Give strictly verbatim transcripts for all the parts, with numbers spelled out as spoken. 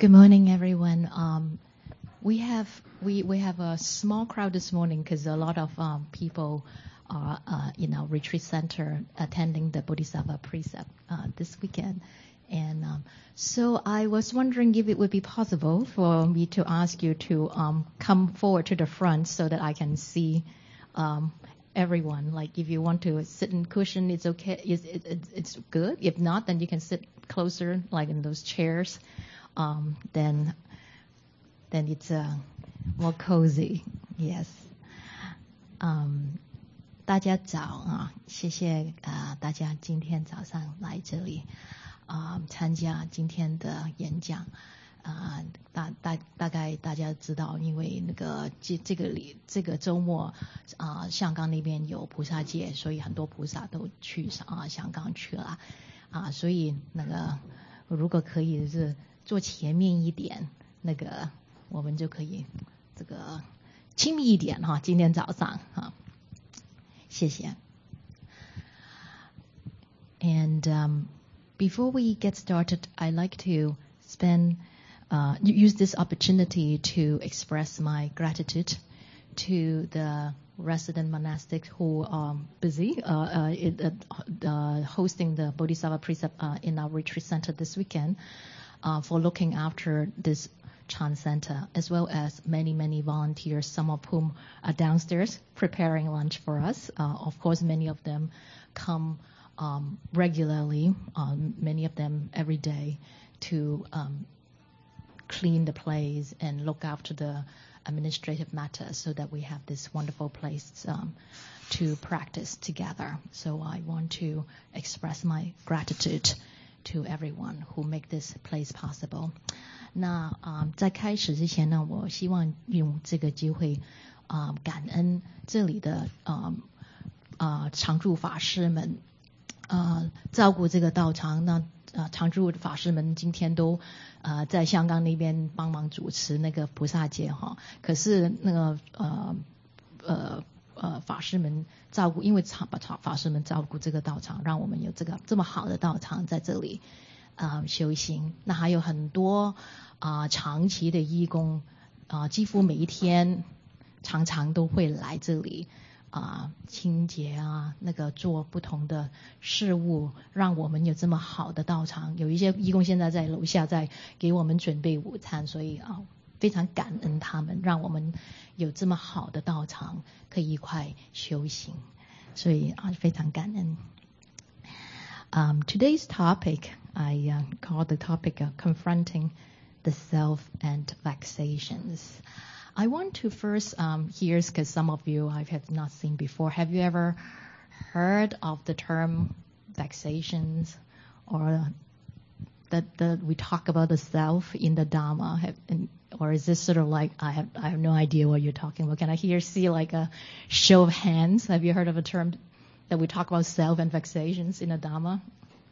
Good morning, everyone. Um, we have we, we have a small crowd this morning because a lot of um, people are uh, in our retreat center attending the Bodhisattva Precept uh, this weekend. And um, so I was wondering if it would be possible for me to ask you to um, come forward to the front so that I can see um, everyone. Like if you want to sit in cushion, it's okay. It's, it's, it's good. If not, then you can sit closer, like in those chairs. Um, then, then it's uh, more cozy. Yes. Um, 大家早啊，谢谢啊、呃，大家今天早上来这里啊、呃，参加今天的演讲啊、呃。大大大概大家知道，因为那个这这个里这个周末啊、呃，香港那边有菩萨节，所以很多菩萨都去啊、呃、香港去了啊、呃，所以那个如果可以是坐前面一点，那个我们就可以这个亲密一点哈。今天早上哈。谢谢。And um, before we get started, I'd like to spend uh, use this opportunity to express my gratitude to the resident monastics who are busy uh, uh, it, uh, uh, hosting the Bodhisattva Precept uh, in our retreat center this weekend uh, for looking after this Chan Center, as well as many, many volunteers, some of whom are downstairs preparing lunch for us. Uh, of course, many of them come um, regularly, um, many of them every day, to um, clean the place and look after the administrative matters so that we have this wonderful place um, to practice together. So I want to express my gratitude to everyone who make this place possible. 那啊、呃，在开始之前呢，我希望用这个机会啊、呃，感恩这里的啊啊、呃、常住法师们啊、呃，照顾这个道场。那呃常住法师们今天都呃在香港那边帮忙主持那个菩萨节哈。可是那个呃呃呃法师们照顾，因为法法师们照顾这个道场，让我们有这个这么好的道场在这里。啊、呃，修行。那还有很多啊、呃、长期的义工啊、呃，几乎每一天常常都会来这里啊、呃、清洁啊，那个做不同的事物，让我们有这么好的道场。有一些义工现在在楼下在给我们准备午餐，所以啊、呃、非常感恩他们，让我们有这么好的道场可以一块修行，所以啊、呃、非常感恩。Um, today's topic, I uh, call the topic uh, confronting the self and vexations. I want to first um, hear, because some of you I have not seen before, have you ever heard of the term vexations, or that, that we talk about the self in the Dhamma? Have, and, or is this sort of like, I have I have no idea what you're talking about? Can I hear, see like a show of hands? Have you heard of a term that we talk about self and vexations in a Dhamma?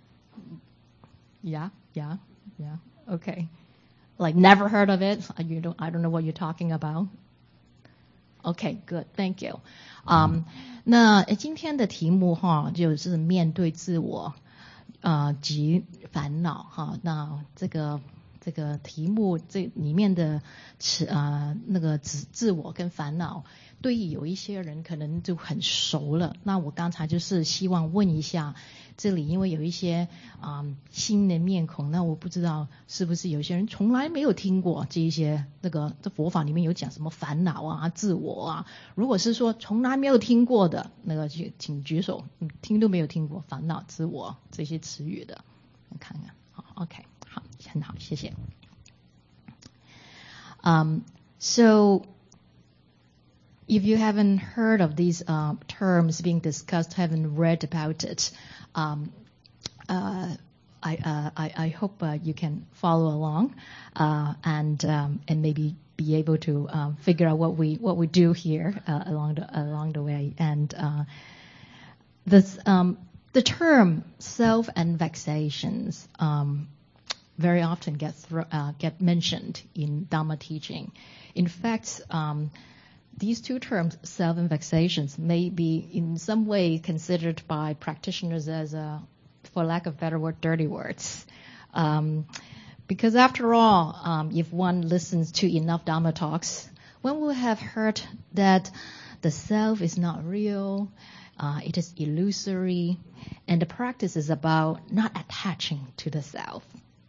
Yeah, yeah, yeah. Okay. Like never heard of it? You don't, I don't know what you're talking about. Okay, good. Thank you. Um, 那今天的题目哈，就是面对自我呃及烦恼哈。那这个这个题目这里面的词啊、呃，那个自自我跟烦恼，对于有一些人可能就很熟了。那我刚才就是希望问一下，这里因为有一些啊、呃、新的面孔，那我不知道是不是有些人从来没有听过这一些那个这佛法里面有讲什么烦恼啊、自我啊。如果是说从来没有听过的，那个就请举手，听都没有听过烦恼、自我这些词语的，我看看。好 ，OK。好，很好，谢谢。Um, so, if you haven't heard of these uh, terms being discussed, haven't read about it, um, uh, I, uh, I, I hope uh, you can follow along uh, and um, and maybe be able to um, figure out what we what we do here uh, along the along the way. And uh, this um, the term self and vexations. Um, very often get th- uh, get mentioned in Dhamma teaching. In fact, um, these two terms, self and vexations, may be in some way considered by practitioners as, a, for lack of better word, dirty words. Um, Because after all, um, if one listens to enough Dharma talks, one will have heard that the self is not real, uh, it is illusory, and the practice is about not attaching to the self.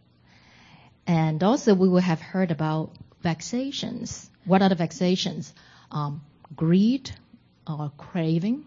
And also we will have heard about vexations. What are the vexations? Um, greed or craving,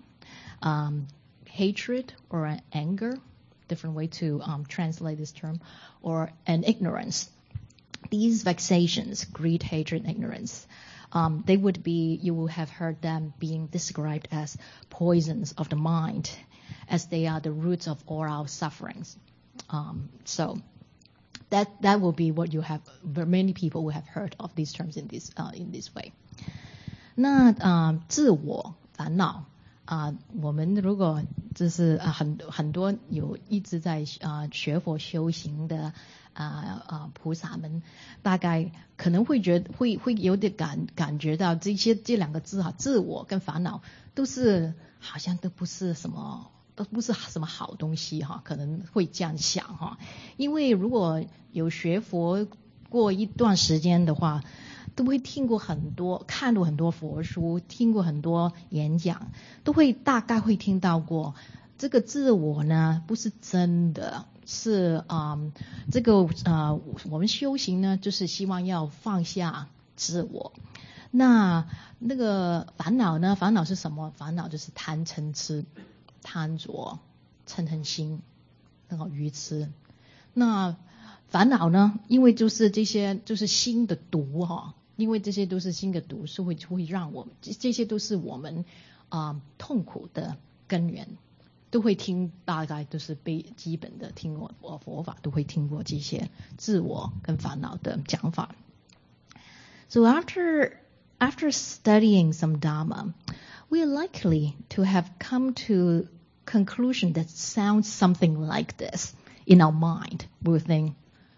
um, hatred or anger, different way to um, translate this term, or an ignorance. These vexations, greed, hatred, ignorance, um, they would be, you will have heard them being described as poisons of the mind, as they are the roots of all our sufferings. Um, so that that will be what you have, many people will have heard of these terms in this uh, in this way. 那啊，自我烦恼。啊、呃，我们如果就是啊很很多有一直在啊、呃、学佛修行的啊啊、呃、菩萨们，大概可能会觉得会会有点感感觉到这些这两个字哈，自我跟烦恼都是好像都不是什么都不是什么好东西哈，可能会这样想哈，因为如果有学佛过一段时间的话。都会听过很多，看过很多佛书，听过很多演讲，都会大概会听到过这个自我呢不是真的，是啊、嗯、这个啊、呃、我们修行呢就是希望要放下自我。那那个烦恼呢？烦恼是什么？烦恼就是贪嗔痴、贪着、嗔恨心，那个愚痴。那烦恼呢？因为就是这些就是心的毒哈。因为这些都是心的毒，是会会让我们这这些都是我们啊、呃、痛苦的根源，都会听大概都是被基本的听过佛佛法都会听过这些自我跟烦恼的讲法。So after after studying some Dharma, we are likely to have come to conclusion that sounds something like this in our mind. We will think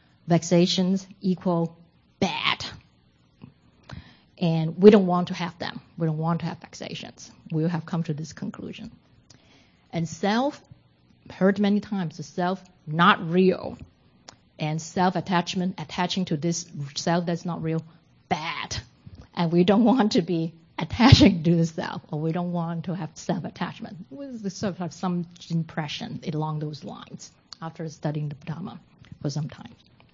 vexations equal bad.And we don't want to have them. We don't want to have vexations. We will have come to this conclusion. And self, heard many times, the self not real. And self-attachment, attaching to this self that's not real, bad. And we don't want to be attaching to the self, or we don't want to have self-attachment. We sort of have some impression along those lines after studying the Dhamma for some time.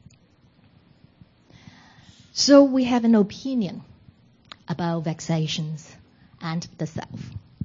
So we have an opinion.About vexations and the self.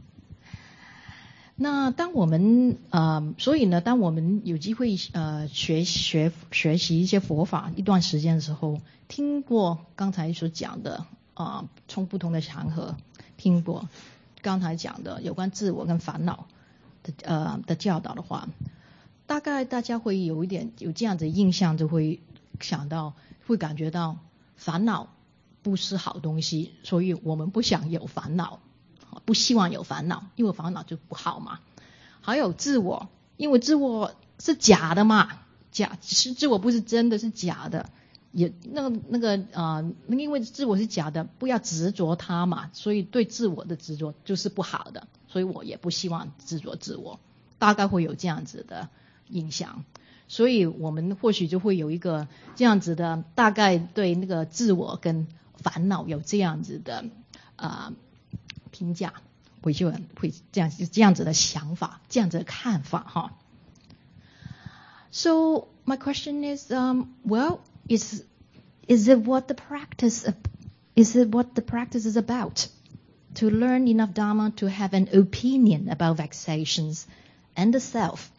那当我们呃，所以呢，当我们有机会呃学学学习一些佛法一段时间的时候，听过刚才所讲的啊、呃，从不同的场合听过刚才讲的有关自我跟烦恼的呃的教导的话，大概大家会有一点有这样子的印象，就会想到，会感觉到烦恼。不是好东西，所以我们不想有烦恼，不希望有烦恼，因为烦恼就不好嘛。还有自我，因为自我是假的嘛，假是自我不是真的，是假的，也那个那个啊、呃，因为自我是假的，不要执着它嘛，所以对自我的执着就是不好的，所以我也不希望执着自我，大概会有这样子的印象。所以我们或许就会有一个这样子的大概对那个自我跟烦恼有这样子的呃评价，会就会这样这样子的想法，这样子的看法哈。So my question is, um, well, is is it what the practice is it what the practice is about? To learn enough Dharma to have an opinion about vexations and the self,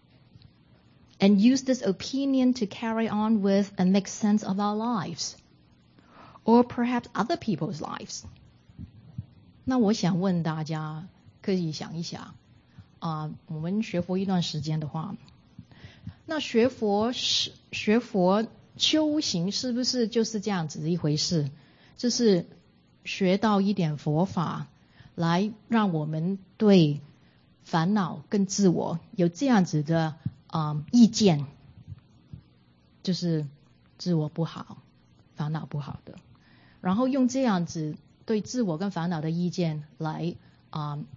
and use this opinion to carry on with and make sense of our lives.Or perhaps other people's lives. 那我想问大家，可以想一想啊、呃，我们学佛一段时间的话，那学佛是学佛修行是不是就是这样子的一回事？就是学到一点佛法，来让我们对烦恼跟自我有这样子的啊、呃、意见，就是自我不好，烦恼不好的。然后用这样子对自我跟烦恼的意见来啊、呃、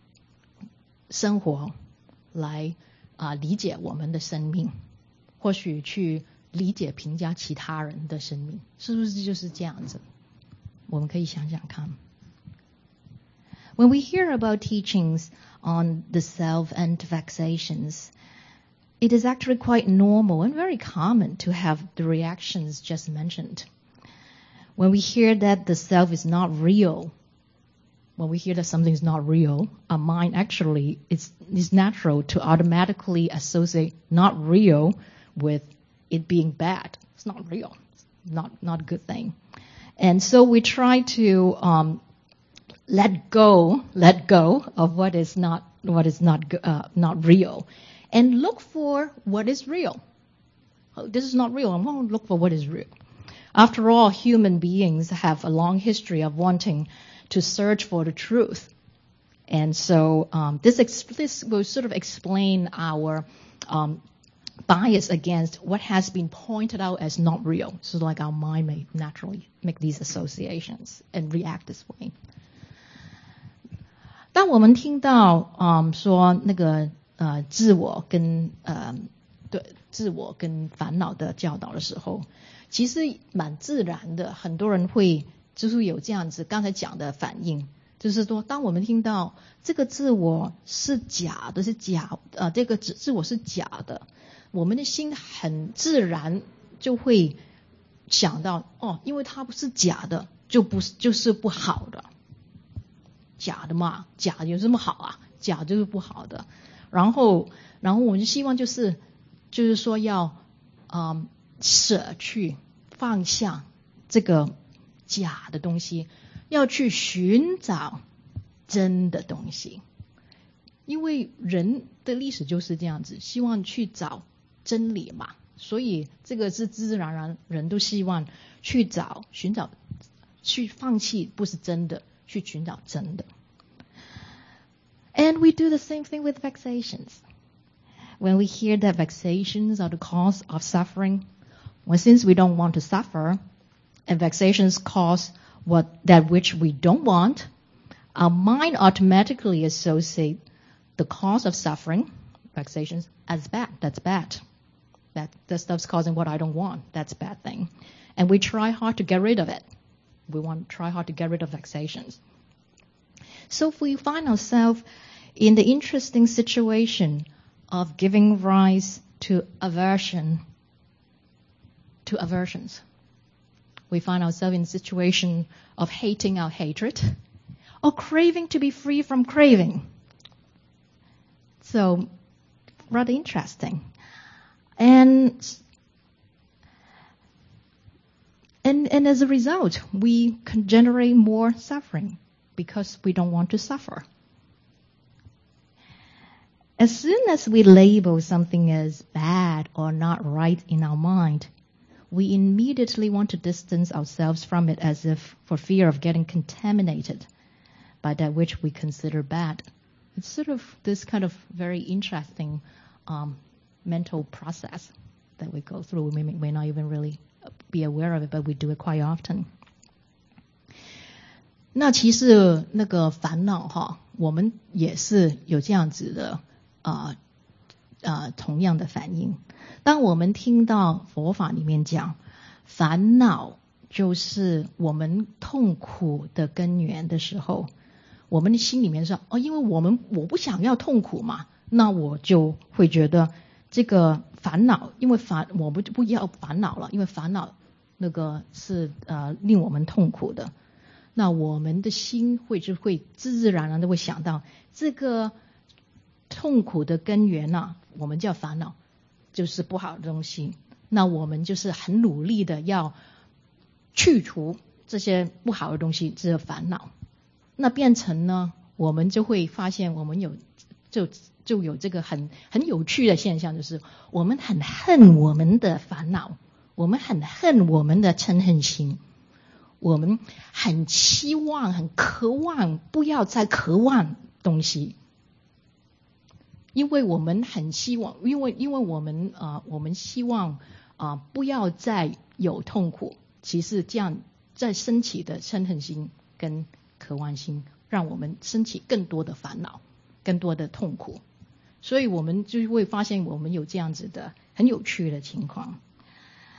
生活，来啊、呃、理解我们的生命，或许去理解评价其他人的生命，是不是就是这样子？我们可以想想看。When we hear about teachings on the self and vexations, it is actually quite normal and very common to have the reactions just mentioned. When we hear that the self is not real, when we hear that something is not real, our mind actually is, is natural to automatically associate not real with it being bad. It's not real. It's not, not a good thing. And so we try to um, let go, let go of what is not, what is not, uh, not real, and look for what is real. Oh, this is not real. I'm going to look for what is real. After all, human beings have a long history of wanting to search for the truth. And so um, this, ex- this will sort of explain our um, bias against what has been pointed out as not real. So like our mind may naturally make these associations and react this way. 当我们听到嗯说那个呃自我跟呃对自我跟烦恼的教导的时候，其实蛮自然的，很多人会就是有这样子刚才讲的反应，就是说当我们听到这个自我是假的，是假呃这个自我是假的，我们的心很自然就会想到哦，因为它不是假的，就不是就是不好的。假的嘛，假的有什么好啊？假就是不好的。然后，然后我们就希望就是，就是说要，嗯，舍去、放下这个假的东西，要去寻找真的东西。因为人的历史就是这样子，希望去找真理嘛，所以这个是自自然然人都希望去找、寻找、去放弃不是真的。去寻找真的。And we do the same thing with vexations. When we hear that vexations are the cause of suffering, well, since we don't want to suffer, and vexations cause what that which we don't want, our mind automatically associates the cause of suffering, vexations, as bad. That's bad. That, that stuff's causing what I don't want. That's a bad thing. And we try hard to get rid of it. We want to try hard to get rid of vexations. So if we find ourselves in the interesting situation of giving rise to aversion, to aversions, we find ourselves in a situation of hating our hatred or craving to be free from craving. So, rather interesting. And And, and as a result, we can generate more suffering because we don't want to suffer. As soon as we label something as bad or not right in our mind, we immediately want to distance ourselves from it as if for fear of getting contaminated by that which we consider bad. It's sort of this kind of very interesting um, mental process that we go through. We may, may not even really be aware of it, but we do it quite often. 那其实那个烦恼哈，我们也是有这样子的啊啊、呃呃、同样的反应。当我们听到佛法里面讲，烦恼就是我们痛苦的根源的时候，我们的心里面说哦，因为我们我不想要痛苦嘛，那我就会觉得这个烦恼，因为烦我们就不要烦恼了，因为烦恼那个是呃令我们痛苦的。那我们的心会就会自自然然的会想到这个痛苦的根源啊，我们叫烦恼，就是不好的东西。那我们就是很努力的要去除这些不好的东西，这个烦恼。那变成呢，我们就会发现我们有就就有这个很很有趣的现象，就是我们很恨我们的烦恼，我们很恨我们的嗔恨心。我们很期望、很渴望，不要再渴望东西，因为我们很希望，因为因为我们啊、呃，我们希望啊、呃，不要再有痛苦。其实这样再升起的嗔恨心跟渴望心，让我们升起更多的烦恼、更多的痛苦。所以我们就会发现，我们有这样子的很有趣的情况。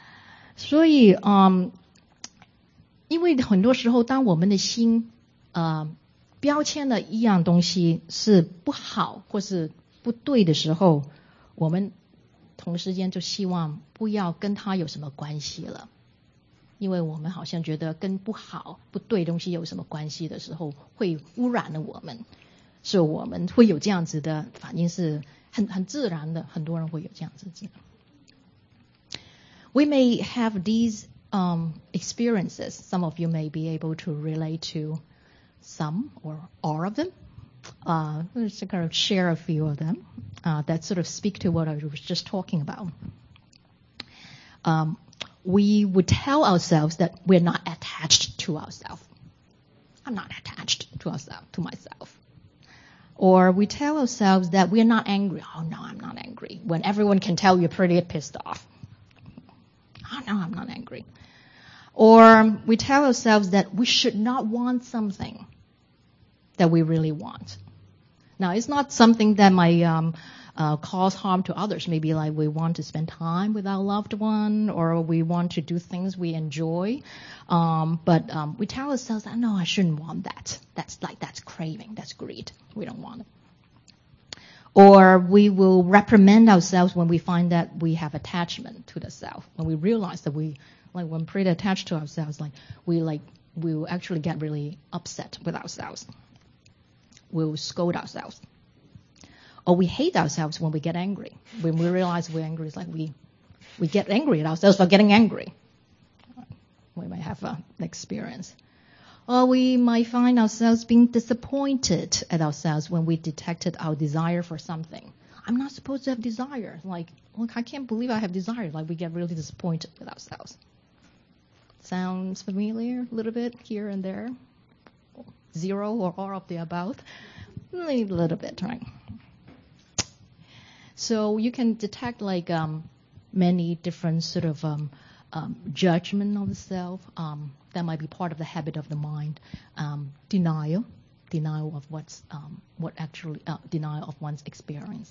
所以嗯，因为很多时候当我们的心呃标签的一样东西是不好或是不对的时候，我们同时间就希望不要跟它有什么关系了，因为我们好像觉得跟不好不对东西有什么关系的时候会污染了我们，所以我们会有这样子的反应，是很很自然的，很多人会有这样子的。We may have these um, experiences. Some of you may be able to relate to some or all of them. Uh, let's kind of share a few of them uh, that sort of speak to what I was just talking about. Um, we would tell ourselves that we're not attached to ourselves. I'm not attached to ourselves, to myself. Or we tell ourselves that we're not angry. Oh, no, I'm not angry. When everyone can tell you're pretty pissed off. Oh, no, I'm not angry. Or we tell ourselves that we should not want something that we really want. Now, it's not something that might um, uh, cause harm to others. Maybe like we want to spend time with our loved one, or we want to do things we enjoy. Um, but um, we tell ourselves that, no, I shouldn't want that. That's like, that's craving. That's greed. We don't want it. Or we will reprimand ourselves when we find that we have attachment to the self. When we realize that we, like, when pretty attached to ourselves, like, we like, we will actually get really upset with ourselves. We'll scold ourselves. Or we hate ourselves when we get angry. When we realize we're angry, it's like we, we get angry at ourselves for getting angry. We might have uh, an experience. Or we might find ourselves being disappointed at ourselves when we detected our desire for something. I'm not supposed to have desire. Like, look, I can't believe I have desire. Like, we get really disappointed with ourselves. Sounds familiar a little bit here and there? Zero or all of the above? A little bit, right? So you can detect like um, many different sort of um, um, judgment of the self. Um, that might be part of the habit of the mind. Um, denial, denial of what's um, what actually uh, denial of one's experience.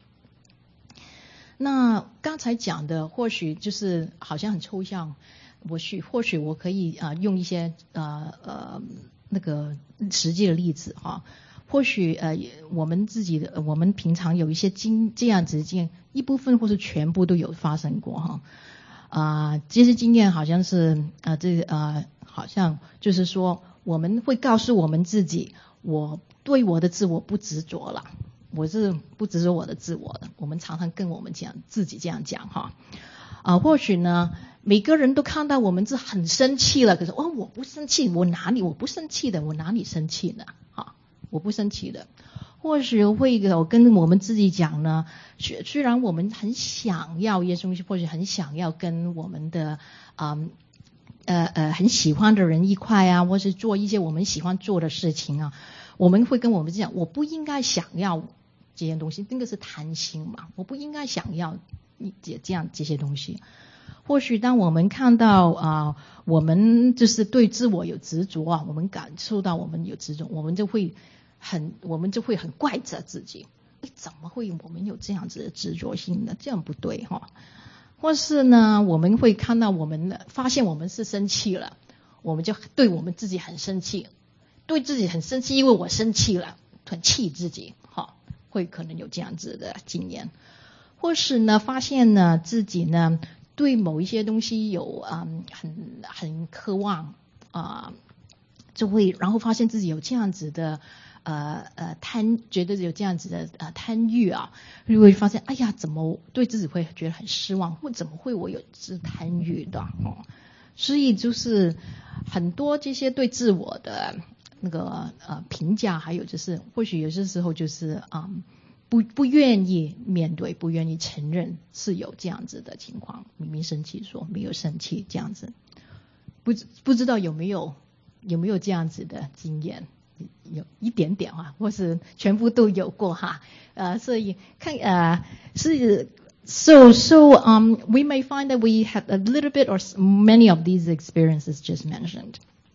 那刚才讲的或许就是好像很抽象，或许或许我可以啊、呃、用一些呃呃那个实际的例子哈。或许呃我们自己的我们平常有一些经这样子的经验，一部分或是全部都有发生过哈。啊、呃，这些经验好像是啊、呃、这呃好像就是说我们会告诉我们自己，我对我的自我不执着了，我是不执着我的自我的。我们常常跟我们讲自己这样讲哈。啊、呃，或许呢每个人都看到我们是很生气了，可是哦我不生气，我哪里我不生气的，我哪里生气呢？哈，我不生气的。或许会有跟我们自己讲呢，虽然我们很想要一些东西，或者很想要跟我们的嗯呃呃很喜欢的人一块啊，或是做一些我们喜欢做的事情啊，我们会跟我们自己讲，我不应该想要这些东西，那个是贪心嘛，我不应该想要这这样这些东西。或许当我们看到啊、呃，我们就是对自我有执着啊，我们感受到我们有执着，我们就会很，我们就会很怪责自己，诶，怎么会我们有这样子的执着性呢？这样不对哈。或是呢，我们会看到我们发现我们是生气了，我们就对我们自己很生气，对自己很生气，因为我生气了，很气自己，哈，会可能有这样子的经验。或是呢，发现呢自己呢对某一些东西有嗯很很渴望啊、呃，就会然后发现自己有这样子的。呃呃贪，觉得有这样子的呃贪欲啊，就会发现，哎呀，怎么对自己会觉得很失望，或怎么会我有这贪欲的哦？所以就是很多这些对自我的那个呃评价，还有就是或许有些时候就是嗯不不愿意面对，不愿意承认是有这样子的情况，明明生气说没有生气这样子，不不知道有没有有没有这样子的经验？有一点点哈，或是全部都有过哈，呃，所以看呃是 so so um we may find that we have a little bit or many of these experiences just mentioned.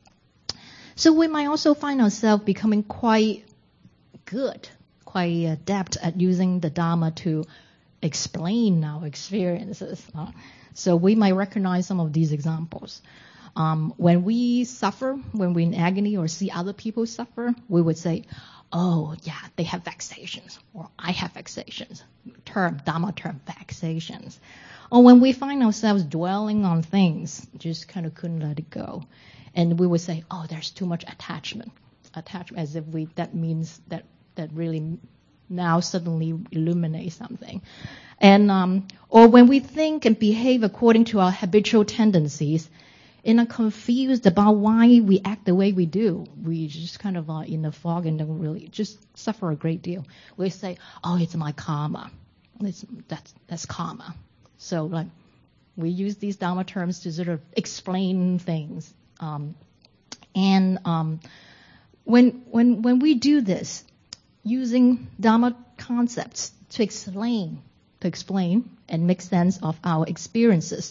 So we might also find ourselves becoming quite good, quite adept at using the Dharma to explain our experiences. 啊， So we might recognize some of these examples. Um, when we suffer, when we're in agony or see other people suffer, we would say, oh, yeah, they have vexations, or I have vexations. Term, Dharma term, vexations. Or when we find ourselves dwelling on things, just kind of couldn't let it go. And we would say, oh, there's too much attachment. Attachment, as if we, that means that, that really now suddenly illuminate something. And, um, or when we think and behave according to our habitual tendencies, and are confused about why we act the way we do. We just kind of are in the fog and don't really just suffer a great deal. We say, oh, it's my karma. It's, that's, that's karma. So like, we use these Dharma terms to sort of explain things. Um, and, um, when, when, when we do this, using Dharma concepts to explain, to explain and make sense of our experiences,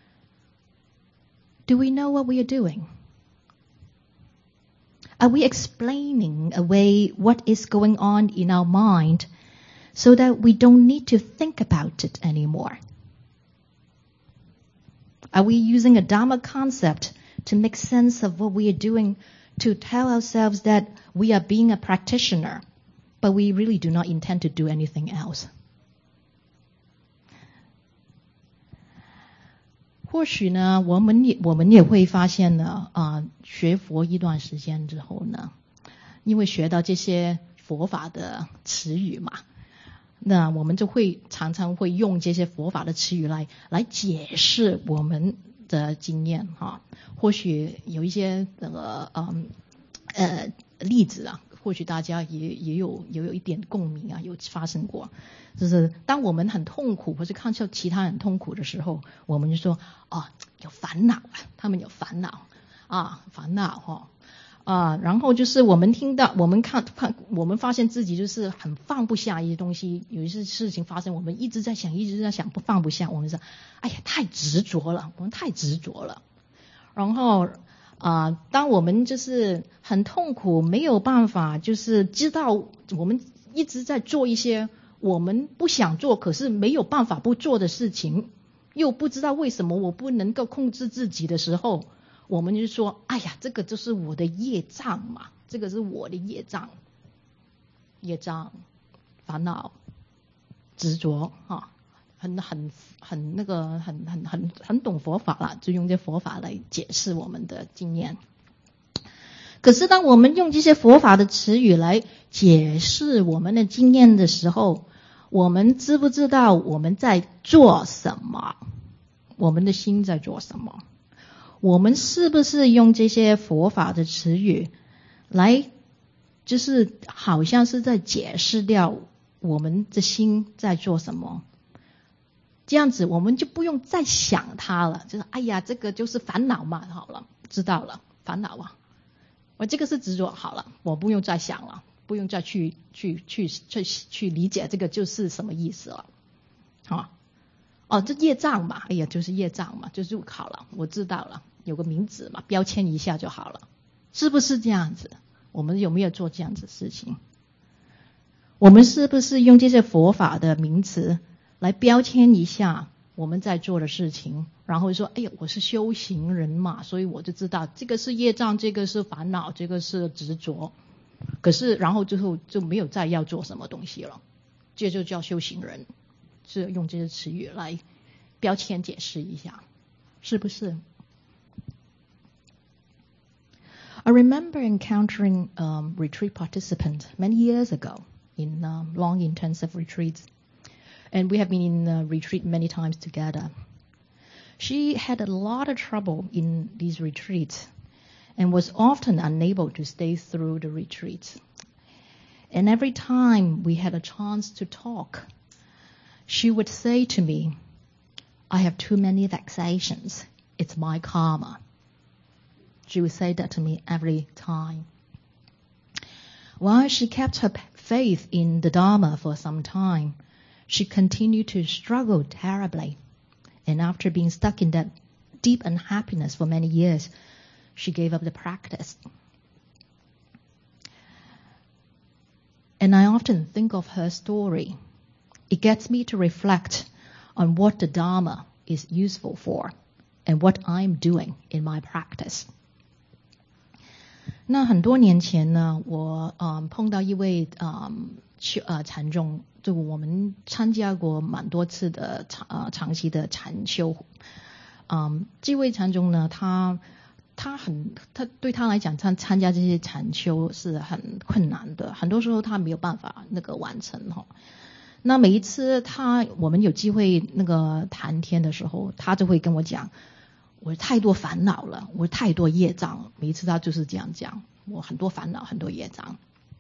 do we know what we are doing? Are we explaining away what is going on in our mind so that we don't need to think about it anymore? Are we using a Dharma concept to make sense of what we are doing, to tell ourselves that we are being a practitioner, but we really do not intend to do anything else? 或许呢，我们也我们也会发现呢，啊、呃，学佛一段时间之后呢，因为学到这些佛法的词语嘛，那我们就会常常会用这些佛法的词语来来解释我们的经验哈。或许有一些呃嗯呃例子啊，或许大家也也有也有一点共鸣啊，有发生过。就是当我们很痛苦或是看到其他人痛苦的时候，我们就说哦，有烦恼啊，他们有烦恼啊，烦恼哈啊，然后就是我们听到我们看看我们发现自己就是很放不下一些东西，有一些事情发生，我们一直在想一直在想不放不下，我们说哎呀太执着了，我们太执着了。然后啊、呃，当我们就是很痛苦，没有办法就是知道我们一直在做一些我们不想做可是没有办法不做的事情，又不知道为什么我不能够控制自己的时候，我们就说哎呀这个就是我的业障嘛，这个是我的业障，业障烦恼执着啊，很很很那个很很很很懂佛法啦，就用这佛法来解释我们的经验。可是当我们用这些佛法的词语来解释我们的经验的时候，我们知不知道我们在做什么？我们的心在做什么？我们是不是用这些佛法的词语来就是好像是在解释掉我们的心在做什么？这样子我们就不用再想它了，就是哎呀这个就是烦恼嘛，好了，知道了，烦恼啊，我这个是执着，好了，我不用再想了，不用再去去去去去理解这个就是什么意思了，好，哦，这业障嘛，哎呀，就是业障嘛，就是好了，我知道了，有个名字嘛，标签一下就好了，是不是这样子？我们有没有做这样子的事情？我们是不是用这些佛法的名词来标签一下我们在做的事情，然后说哎呀我是修行人嘛，所以我就知道这个是业障，这个是烦恼，这个是执着，可是然后最后就没有再要做什么东西了，这就叫修行人，是用这些词语来标签解释一下，是不是？ I remember encountering a um, retreat participant many years ago in um, long intensive retreats. And we have been in a retreat many times together. She had a lot of trouble in these retreats and was often unable to stay through the retreats. And every time we had a chance to talk, she would say to me, I have too many vexations. It's my karma. She would say that to me every time. While she kept her faith in the Dharma for some time, she continued to struggle terribly. And after being stuck in that deep unhappiness for many years, she gave up the practice. And I often think of her story. It gets me to reflect on what the Dharma is useful for, and what I'm doing in my practice. 那很多年前呢，我嗯碰到一位嗯呃禅众，就我们参加过蛮多次的长呃长期的禅修。嗯，这位禅宗呢，他他很他对他来讲，参参加这些禅修是很困难的，很多时候他没有办法那个完成哈。那每一次他我们有机会那个谈天的时候，他就会跟我讲，我太多烦恼了，我太多业障。每一次他就是这样讲，我很多烦恼，很多业障。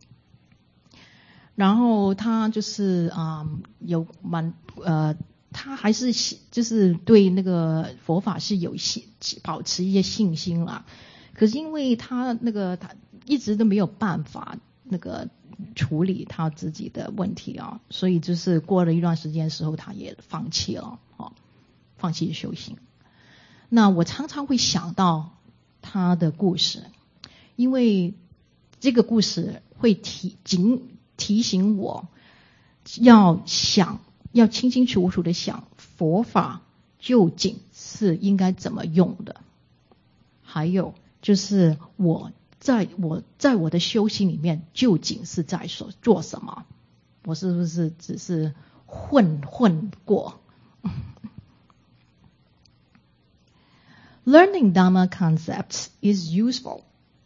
然后他就是啊、嗯、有蛮呃。他还是就是对那个佛法是有信保持一些信心啦，可是因为他那个他一直都没有办法那个处理他自己的问题啊，所以就是过了一段时间的时候，他也放弃了哦，放弃修行。那我常常会想到他的故事，因为这个故事会提警提醒我要想。要清清楚楚的想佛法究竟是应该怎么用的，还有就是我在我在我的修行里面究竟是在所做什么，我是不是只是混混过？Learning Dhamma concepts is useful.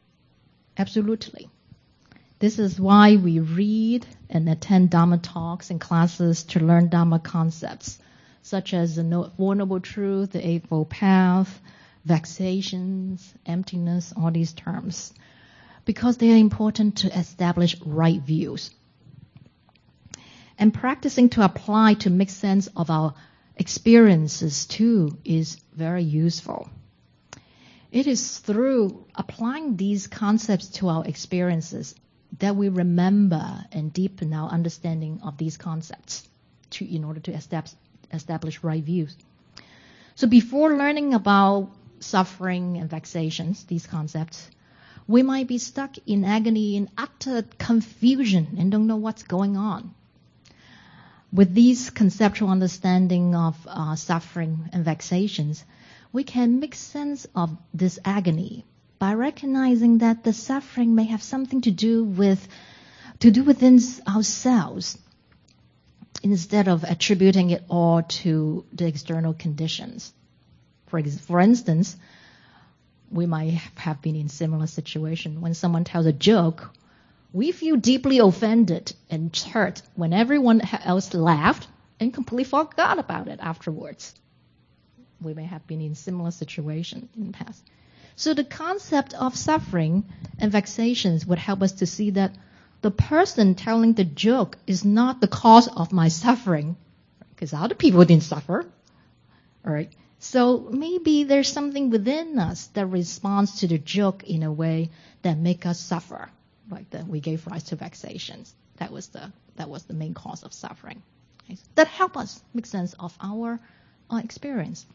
Absolutely.This is why we read and attend Dhamma talks and classes to learn Dhamma concepts, such as the Four Noble Truths, the Eightfold Path, vexations, emptiness, all these terms, because they are important to establish right views. And practicing to apply to make sense of our experiences too is very useful.It is through applying these concepts to our experiences that we remember and deepen our understanding of these concepts to, in order to establish, establish right views. So before learning about suffering and vexations, these concepts, we might be stuck in agony and utter confusion and don't know what's going on. With these conceptual understanding of uh, suffering and vexations, we can make sense of this agony by recognizing that the suffering may have something to do with to do within ourselves, instead of attributing it all to the external conditions. For, for instance, we might have been in similar situation. When someone tells a joke, we feel deeply offended and hurt when everyone else laughed and completely forgot about it afterwards.We may have been in similar situation in the past. So the concept of suffering and vexations would help us to see that the person telling the joke is not the cause of my suffering, because other people didn't suffer. All right. So maybe there's something within us that responds to the joke in a way that make us suffer, like that we gave rise to vexations. That was the that was the main cause of suffering. Okay? That help us make sense of our uh, experience.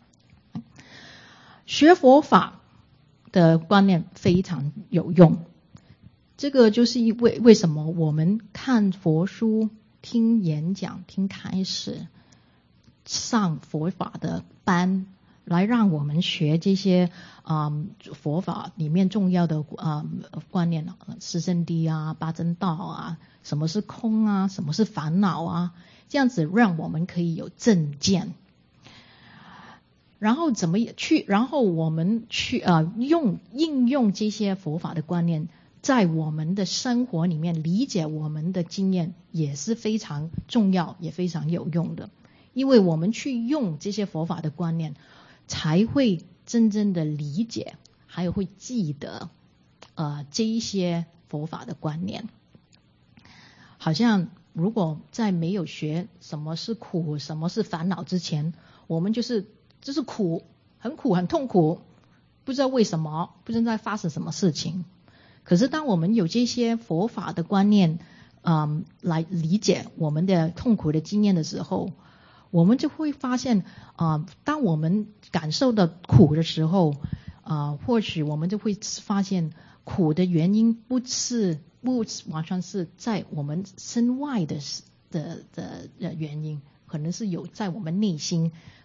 学佛法的观念非常有用，这个就是为为什么我们看佛书、听演讲、听开示、上佛法的班，来让我们学这些嗯佛法里面重要的嗯观念，四圣谛啊、八正道啊，什么是空啊，什么是烦恼啊，这样子让我们可以有正见。然后怎么去？然后我们去呃用应用这些佛法的观念，在我们的生活里面理解我们的经验也是非常重要，也非常有用的。因为我们去用这些佛法的观念，才会真正的理解，还有会记得呃这一些佛法的观念。好像如果在没有学什么是苦、什么是烦恼之前，我们就是就是苦，很苦，很痛苦，不知道为什么，不知道在发生什么事情。可是当我们有这些佛法的观念，嗯，来理解我们的痛苦的经验的时候，我们就会发现，啊、呃，当我们感受到苦的时候，啊、呃，或许我们就会发现苦的原因不是不完全是在我们身外的的的的原因，可能是有在我们内心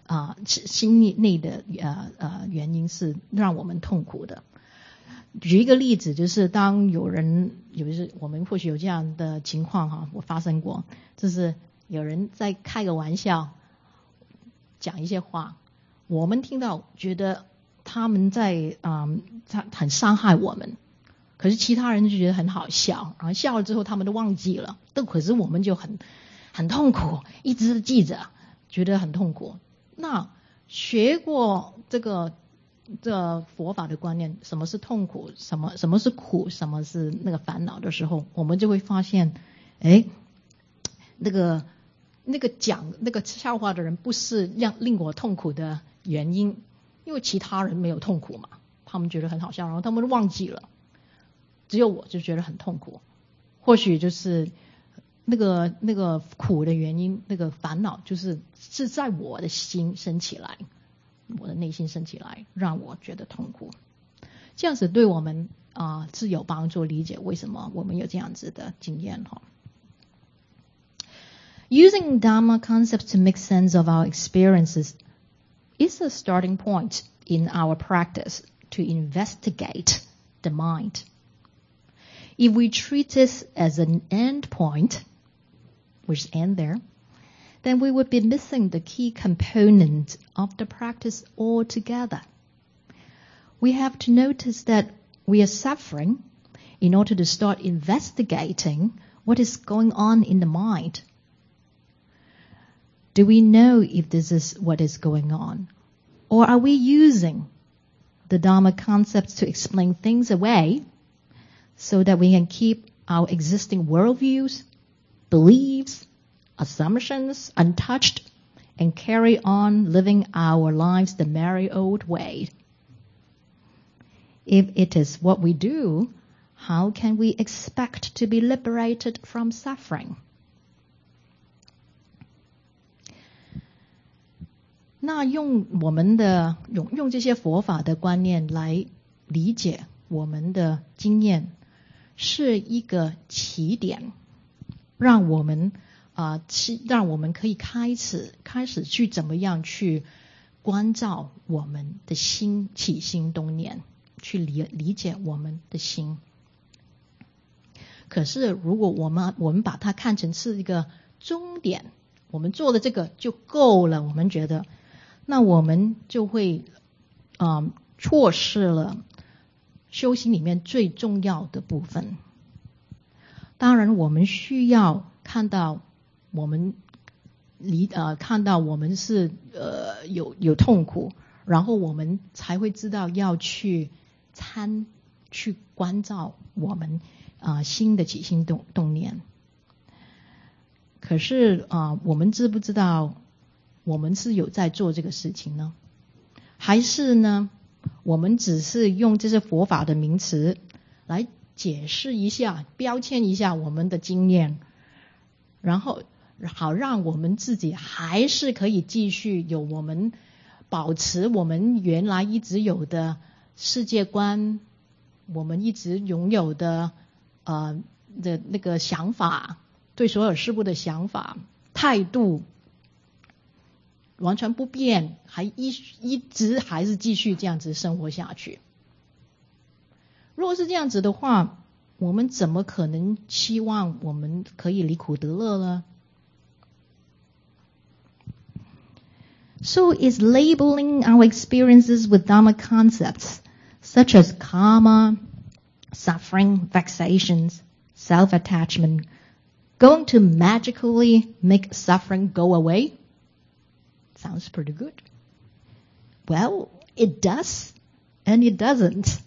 啊、呃、心内的呃呃原因是让我们痛苦的。举一个例子，就是当有人有时我们或许有这样的情况哈，我发生过，就是有人在开个玩笑，讲一些话，我们听到觉得他们在嗯他很伤害我们，可是其他人就觉得很好笑，然后笑了之后他们都忘记了，但可是我们就很很痛苦，一直记着，觉得很痛苦。那学过这个这佛法的观念，什么是痛苦，什么什么是苦，什么是那个烦恼的时候，我们就会发现，哎，那个那个讲那个笑话的人不是让令我痛苦的原因，因为其他人没有痛苦嘛，他们觉得很好笑，然后他们都忘记了，只有我就觉得很痛苦。或许就是那个那个苦的原因，那个烦恼就是是在我的心升起来，我的内心升起来，让我觉得痛苦。这样子对我们啊、呃、是有帮助，理解为什么我们有这样子的经验哈。Using Dharma concepts to make sense of our experiences is a starting point in our practice to investigate the mind. If we treat this as an end point, which end there, then we would be missing the key component of the practice altogether. We have to notice that we are suffering in order to start investigating what is going on in the mind. Do we know if this is what is going on? Or are we using the Dharma concepts to explain things away so that we can keep our existing worldviews, beliefs, assumptions untouched and carry on living our lives the merry old way? If it is what we do, how can we expect to be liberated from suffering? 那用我们的用用这些佛法的观念来理解我们的经验，是一个起点，让我们啊、呃，让我们可以开始开始去怎么样去关照我们的心起心动念，去理理解我们的心。可是如果我们我们把它看成是一个终点，我们做的这个就够了，我们觉得，那我们就会啊、呃、错失了修行里面最重要的部分。当然我们需要看到我们离呃看到我们是呃有有痛苦，然后我们才会知道要去参去关照我们啊、呃、心的起心动动念。可是啊、呃、我们知不知道我们是有在做这个事情呢？还是呢我们只是用这些佛法的名词来解释一下，标签一下我们的经验，然后好让我们自己还是可以继续有我们保持我们原来一直有的世界观，我们一直拥有的呃的那个想法，对所有事物的想法态度完全不变，还一一直还是继续这样子生活下去。如果是这样子的话，我们怎么可能期望我们可以离苦得乐呢？ So is labeling our experiences with Dharma concepts such as karma, suffering, vexations, self-attachment going to magically make suffering go away? Sounds pretty good. Well, it does and it doesn't.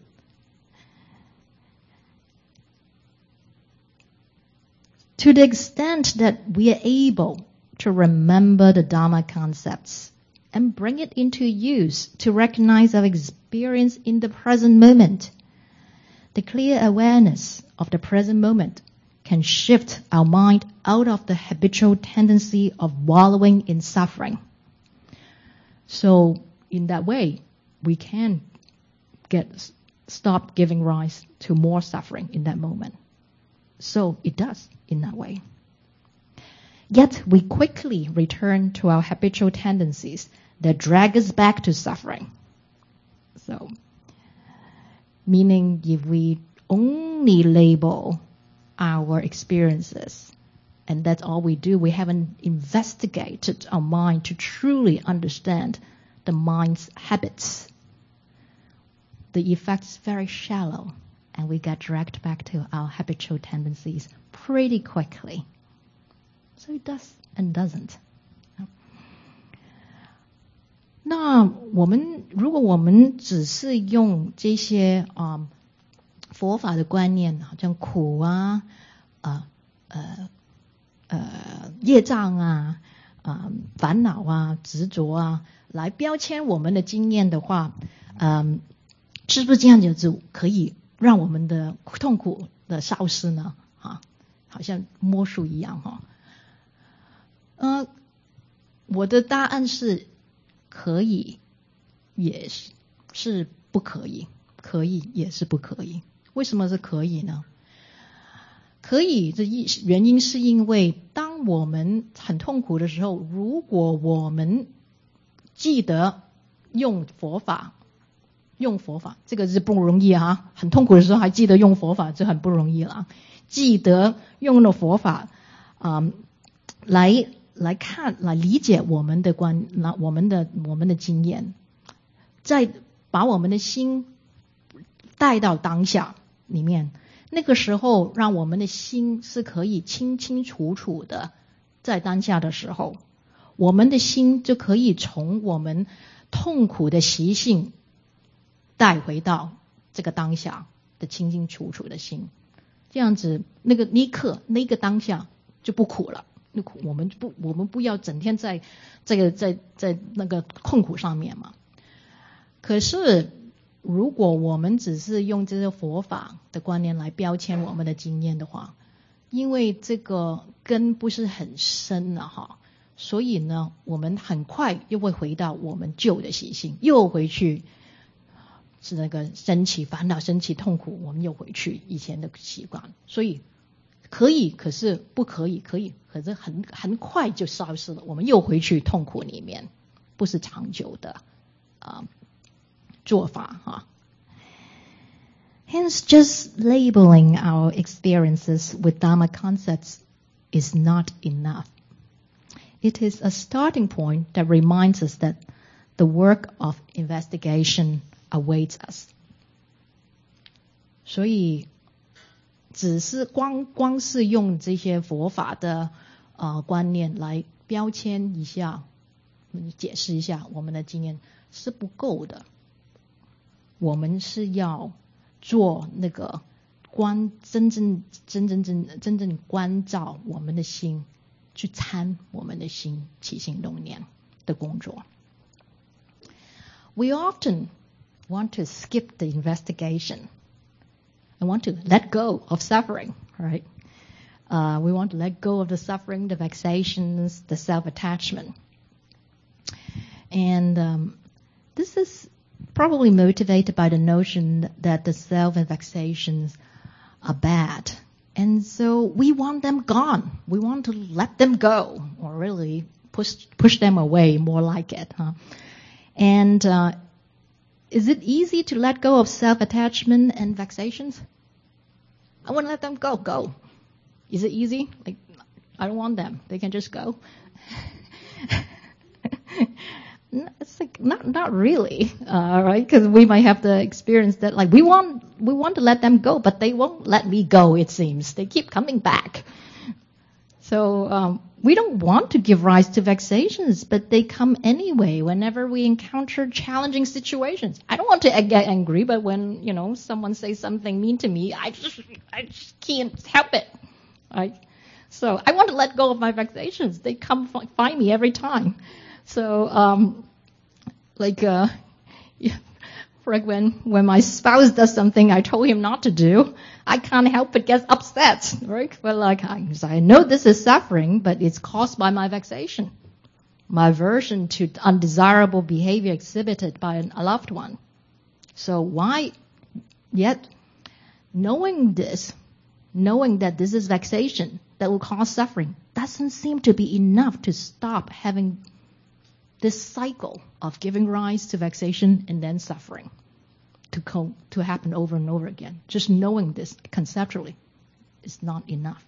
To the extent that we are able to remember the Dharma concepts and bring it into use to recognize our experience in the present moment, the clear awareness of the present moment can shift our mind out of the habitual tendency of wallowing in suffering. So in that way, we can get stop giving rise to more suffering in that moment. So it does in that way. Yet we quickly return to our habitual tendencies that drag us back to suffering. So, meaning if we only label our experiences, and that's all we do, we haven't investigated our mind to truly understand the mind's habits. The effect's very shallow, and we get dragged back to our habitual tendencies pretty quickly. So it does and doesn't. 那我们如果我们只是用这些啊、嗯、佛法的观念，好像苦啊、呃呃呃业障啊、啊、呃、烦恼啊、执着啊，来标签我们的经验的话，嗯，是不是这样子就可以让我们的痛苦的消失呢？啊，好像魔术一样哈。呃，我的答案是可以，也是是不可以，可以也是不可以。为什么是可以呢？可以的原因是因为当我们很痛苦的时候，如果我们记得用佛法，用佛法这个是不容易啊，很痛苦的时候还记得用佛法，这很不容易了。记得用了佛法啊、嗯，来来看来理解我们的观，我们的我们的经验，再把我们的心带到当下里面，那个时候让我们的心是可以清清楚楚的在当下的时候，我们的心就可以从我们痛苦的习性带回到这个当下的清清楚楚的心，这样子那个那一刻那个当下就不苦了。我们不我们不要整天在这个在在那个痛苦上面嘛。可是如果我们只是用这些佛法的观念来标签我们的经验的话，因为这个根不是很深了哈，所以呢我们很快又会回到我们旧的习性，又回去是那个升起烦恼升起痛苦，我们又回去以前的习惯。所以可以，可是不可以，可以，可是很很快就消失了，我们又回去痛苦里面，不是长久的啊、呃、做法哈。Hence, just labeling our experiences with Dharma concepts is not enough. It is a starting point that reminds us that the work of investigation awaits us. 所以只是光光是用这些佛法的呃观念来标签一下，解释一下我们的经验是不够的。我们是要做那个关真正真正真真正关照我们的心，去参我们的心起心动念的工作。We often want to skip the investigation.I want to let go of suffering, right? Uh, we want to let go of the suffering, the vexations, the self-attachment. And um, this is probably motivated by the notion that the self and vexations are bad. And so we want them gone. We want to let them go, or really push, push them away, more like it. Huh? And uh, is it easy to let go of self-attachment and vexations? I want to let them go, go. Is it easy? Like, I don't want them. They can just go. It's like, not, not really, uh, right? Because we might have the experience that like, we want, we want to let them go, but they won't let me go, it seems. They keep coming back. So, um, we don't want to give rise to vexations, but they come anyway whenever we encounter challenging situations. I don't want to get angry, but when, you know, someone says something mean to me, I just, I just can't help it. Right? So I want to let go of my vexations. They come f- find me every time. So, um, like, uh, yeah, like when, when my spouse does something I told him not to do, I can't help but get upset, right? But like, I, I know this is suffering, but it's caused by my vexation, my aversion to undesirable behavior exhibited by a loved one. So why, yet, knowing this, knowing that this is vexation that will cause suffering, doesn't seem to be enough to stop having this cycle of giving rise to vexation and then suffering to co- to happen over and over again. Just knowing this conceptually is not enough.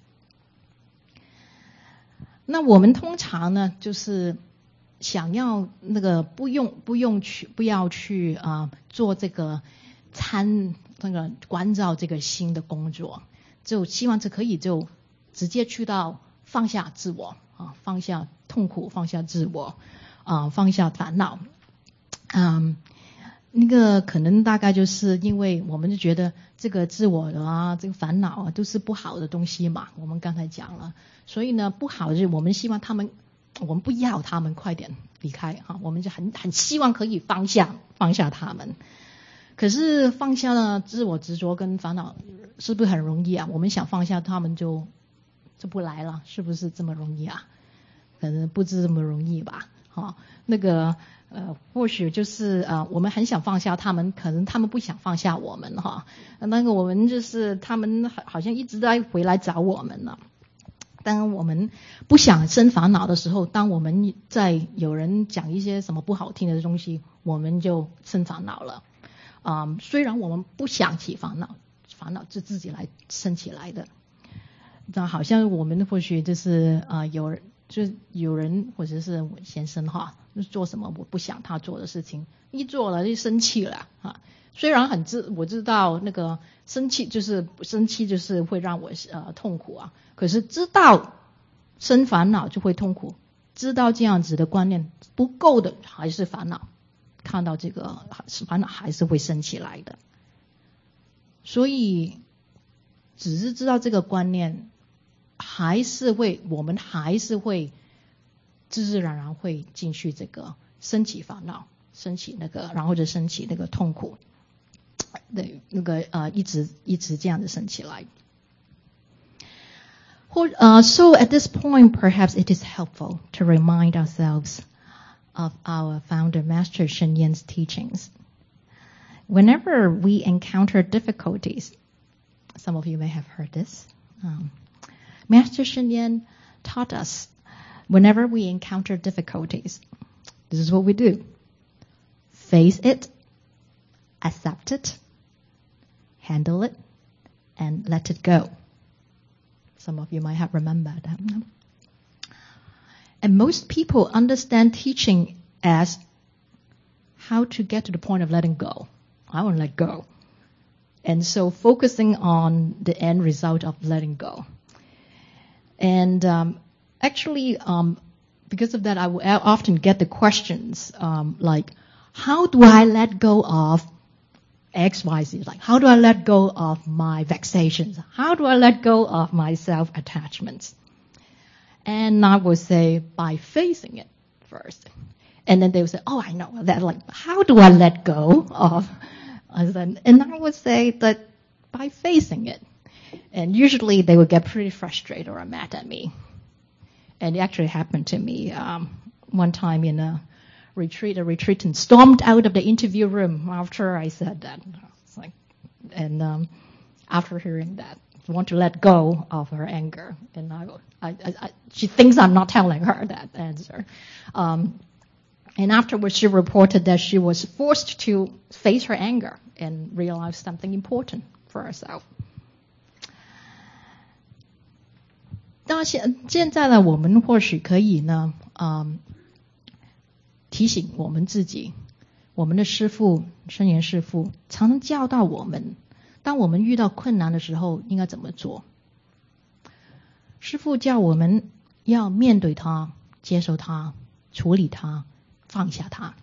那我们通常呢，就是想要那个不用不用去不要去啊、呃、做这个参那个关照这个心的工作，就希望这可以就直接去到放下自我啊，放下痛苦，放下自我啊，放下烦恼。嗯，那个可能大概就是因为我们就觉得这个自我啊，这个烦恼啊都是不好的东西嘛，我们刚才讲了，所以呢不好的就是我们希望他们，我们不要他们快点离开哈，我们就很很希望可以放下放下他们。可是放下了自我执着跟烦恼是不是很容易啊？我们想放下他们就就不来了，是不是这么容易啊？可能不是这么容易吧。好，那个呃，或许就是呃，我们很想放下他们，可能他们不想放下我们哈。那个我们就是他们好像一直在回来找我们了。当我们不想生烦恼的时候，当我们在有人讲一些什么不好听的东西，我们就生烦恼了。啊、嗯，虽然我们不想起烦恼，烦恼是自己来生起来的。那好像我们或许就是啊、呃，有人就有人或者是我先生哈，做什么我不想他做的事情，一做了就生气了啊。虽然很知我知道那个生气就是生气就是会让我呃痛苦啊，可是知道生烦恼就会痛苦，知道这样子的观念不够的还是烦恼。看到这个烦恼还是会生起来的，所以只是知道这个观念，还是会我们还是会自自然然会进去这个升起烦恼，升起那个，然后就升起那个痛苦，对，那个呃一直一直这样子升起来。或呃 so at this point, perhaps it is helpful to remind ourselves of our founder Master Sheng Yan's teachings. Whenever we encounter difficulties, some of you may have heard this, um, Master Sheng Yan taught us, whenever we encounter difficulties, this is what we do. Face it, accept it, handle it, and let it go. Some of you might have remembered that. And most people understand teaching as how to get to the point of letting go. I want to let go. And so focusing on the end result of letting go. And um, actually, um, because of that, I, w- I often get the questions um, like, how do I let go of X, Y, Z? Like, how do I let go of my vexations? How do I let go of my self-attachments? And I would say by facing it first. And then they would say, oh, I know that. Like, how do I let go of? And I would say that by facing it. And usually they would get pretty frustrated or mad at me. And it actually happened to me um, one time in a retreat. A retreatant stormed out of the interview room after I said that. It's like, and um, after hearing that, want to let go of her anger, and I, I, I, she thinks I'm not telling her that answer. Um, and afterwards, she reported that she was forced to face her anger and realize something important for herself. 当然现现在呢，我们或许可以呢，嗯，提醒我们自己，我们的师父圣严师父常常教导我们。当我们遇到困难的时候，应该怎么做？师父叫我们要面对它，接受它，处理它，放下它。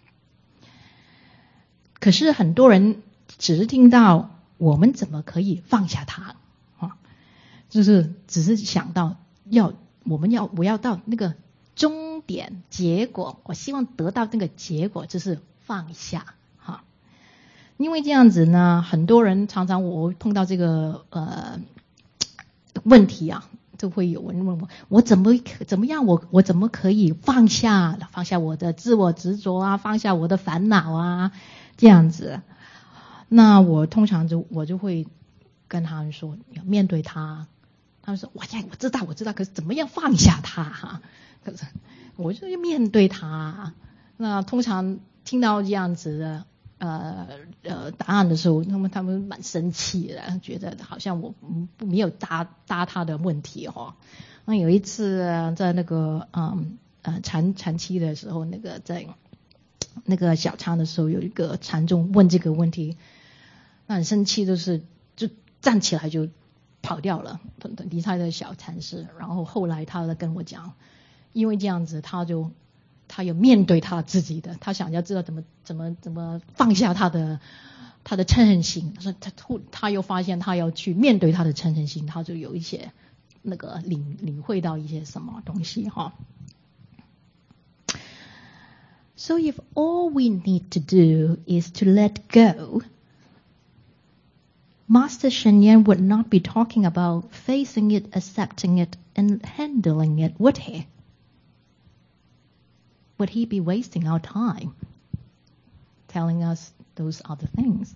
可是很多人只是听到我们怎么可以放下它啊，就是只是想到要我们要我要到那个终点结果，我希望得到那个结果就是放下。因为这样子呢，很多人常常我碰到这个呃问题啊，就会有人问我，我怎么怎么样，我我怎么可以放下放下我的自我执着啊，放下我的烦恼啊，这样子。那我通常就我就会跟他们说，要面对他， 他们说哇呀，我知道我知道，可是怎么样放下它哈？可是我就要面对它。那通常听到这样子的呃呃答案的时候，他们他们蛮生气的，觉得好像我没有答答他的问题哈。那有一次在那个嗯呃禅禅期的时候，那个在那个小禅的时候，有一个禅众问这个问题，那很生气，就是就站起来就跑掉了，离开了小禅师。然后后来他跟我讲，因为这样子，他就他有面对他自己的，他想要知道怎么怎么怎么放下他的他的嗔恨心。他说他突他又发现他要去面对他的嗔恨心，他就有一些那个领领会到一些什么东西哈。So if all we need to do is to let go, Master Shen Yan would not be talking about facing it, accepting it, and handling it, would he? Would he be wasting our time telling us those other things?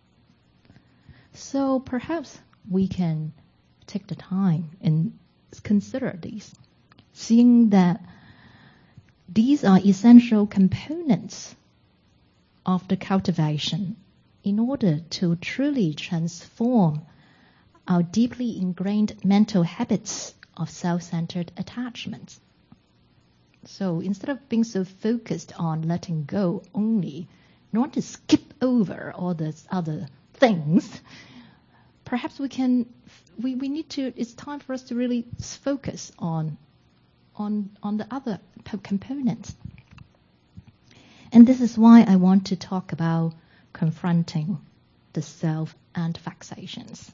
So perhaps we can take the time and consider these, seeing that these are essential components of the cultivation in order to truly transform our deeply ingrained mental habits of self-centered attachment. So instead of being so focused on letting go only, you want to skip over all these other things, perhaps we can, we, we need to, it's time for us to really focus on, on, on the other components. And this is why I want to talk about confronting the self and vexations.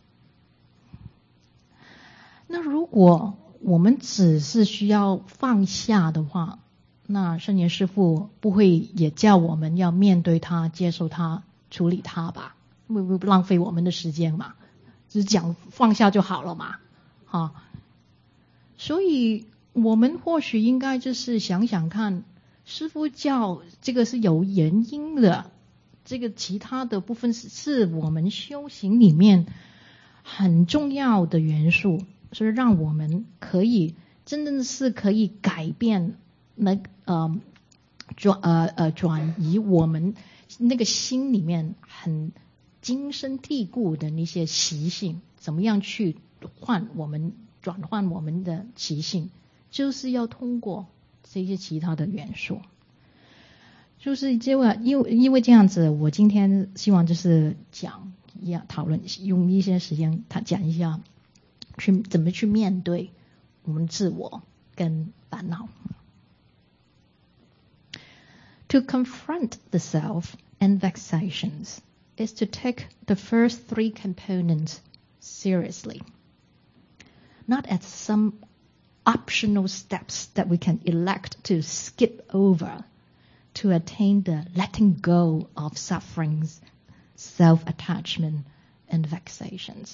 那如果我们只是需要放下的话，那圣严师父不会也叫我们要面对它、接受它、处理它吧？会不会浪费我们的时间嘛？只讲放下就好了嘛？哈，所以我们或许应该就是想想看，师父教这个是有原因的，这个其他的部分是是我们修行里面很重要的元素，所以让我们可以真正是可以改变那呃转呃呃转移我们那个心里面很根深蒂固的那些习性，怎么样去换我们转换我们的习性，就是要通过这些其他的元素。就是因为因为因为这样子，我今天希望就是讲要讨论，用一些时间他讲一下去怎么去面对我们自我跟烦恼。To confront the self and vexations is to take the first three components seriously, not as some optional steps that we can elect to skip over to attain the letting go of sufferings, self-attachment, and vexations.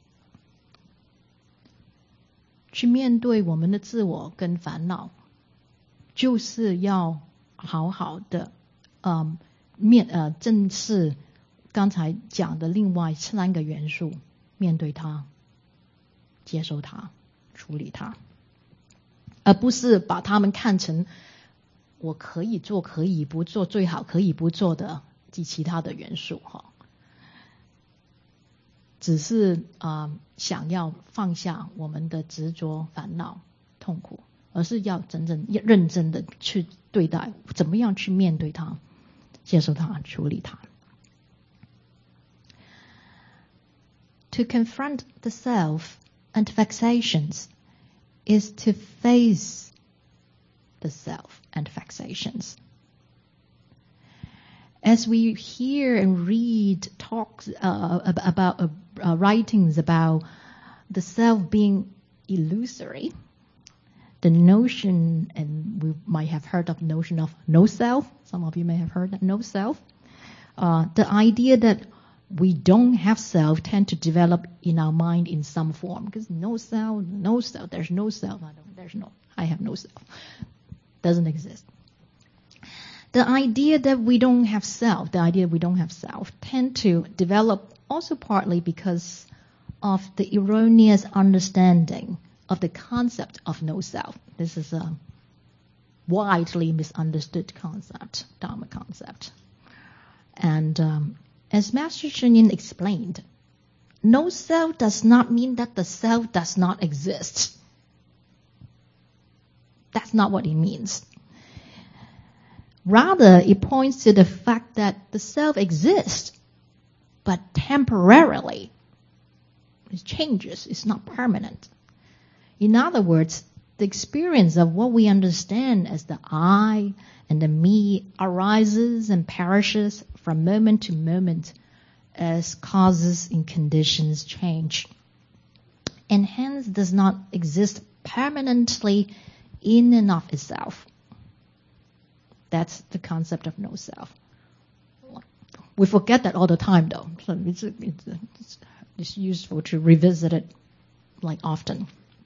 去面对我们的自我跟烦恼，就是要好好的，呃，面呃正视刚才讲的另外三个元素，面对它，接受它，处理它，而不是把它们看成我可以做可以不做，最好可以不做的及其他的元素哈。只是啊、呃、想要放下我们的执着、烦恼、痛苦，而是要真正认真的去对待，怎么样去面对它，接受它，处理它。To confront the self and vexations is to face the self and vexations. As we hear and read talks uh, about uh, uh, writings about the self being illusory, the notion, and we might have heard of the notion of no self. Some of you may have heard that no self. Uh, the idea that we don't have self tend to develop in our mind in some form, because no self, no self, there's no self. I don't, there's no, I have no self. Doesn't exist. The idea that we don't have self, the idea we don't have self, tend to develop also partly because of the erroneous understanding of the concept of no self. This is a widely misunderstood concept, Dharma concept. And um, as Master Cheng Yen explained, no self does not mean that the self does not exist. That's not what it means. Rather, it points to the fact that the self exists, but temporarily. It changes. It's not permanent. In other words, the experience of what we understand as the I and the me arises and perishes from moment to moment as causes and conditions change, and hence does not exist permanently in and of itself. That's the concept of no self. We forget that all the time, though. So it's, it's, it's useful to revisit it like often.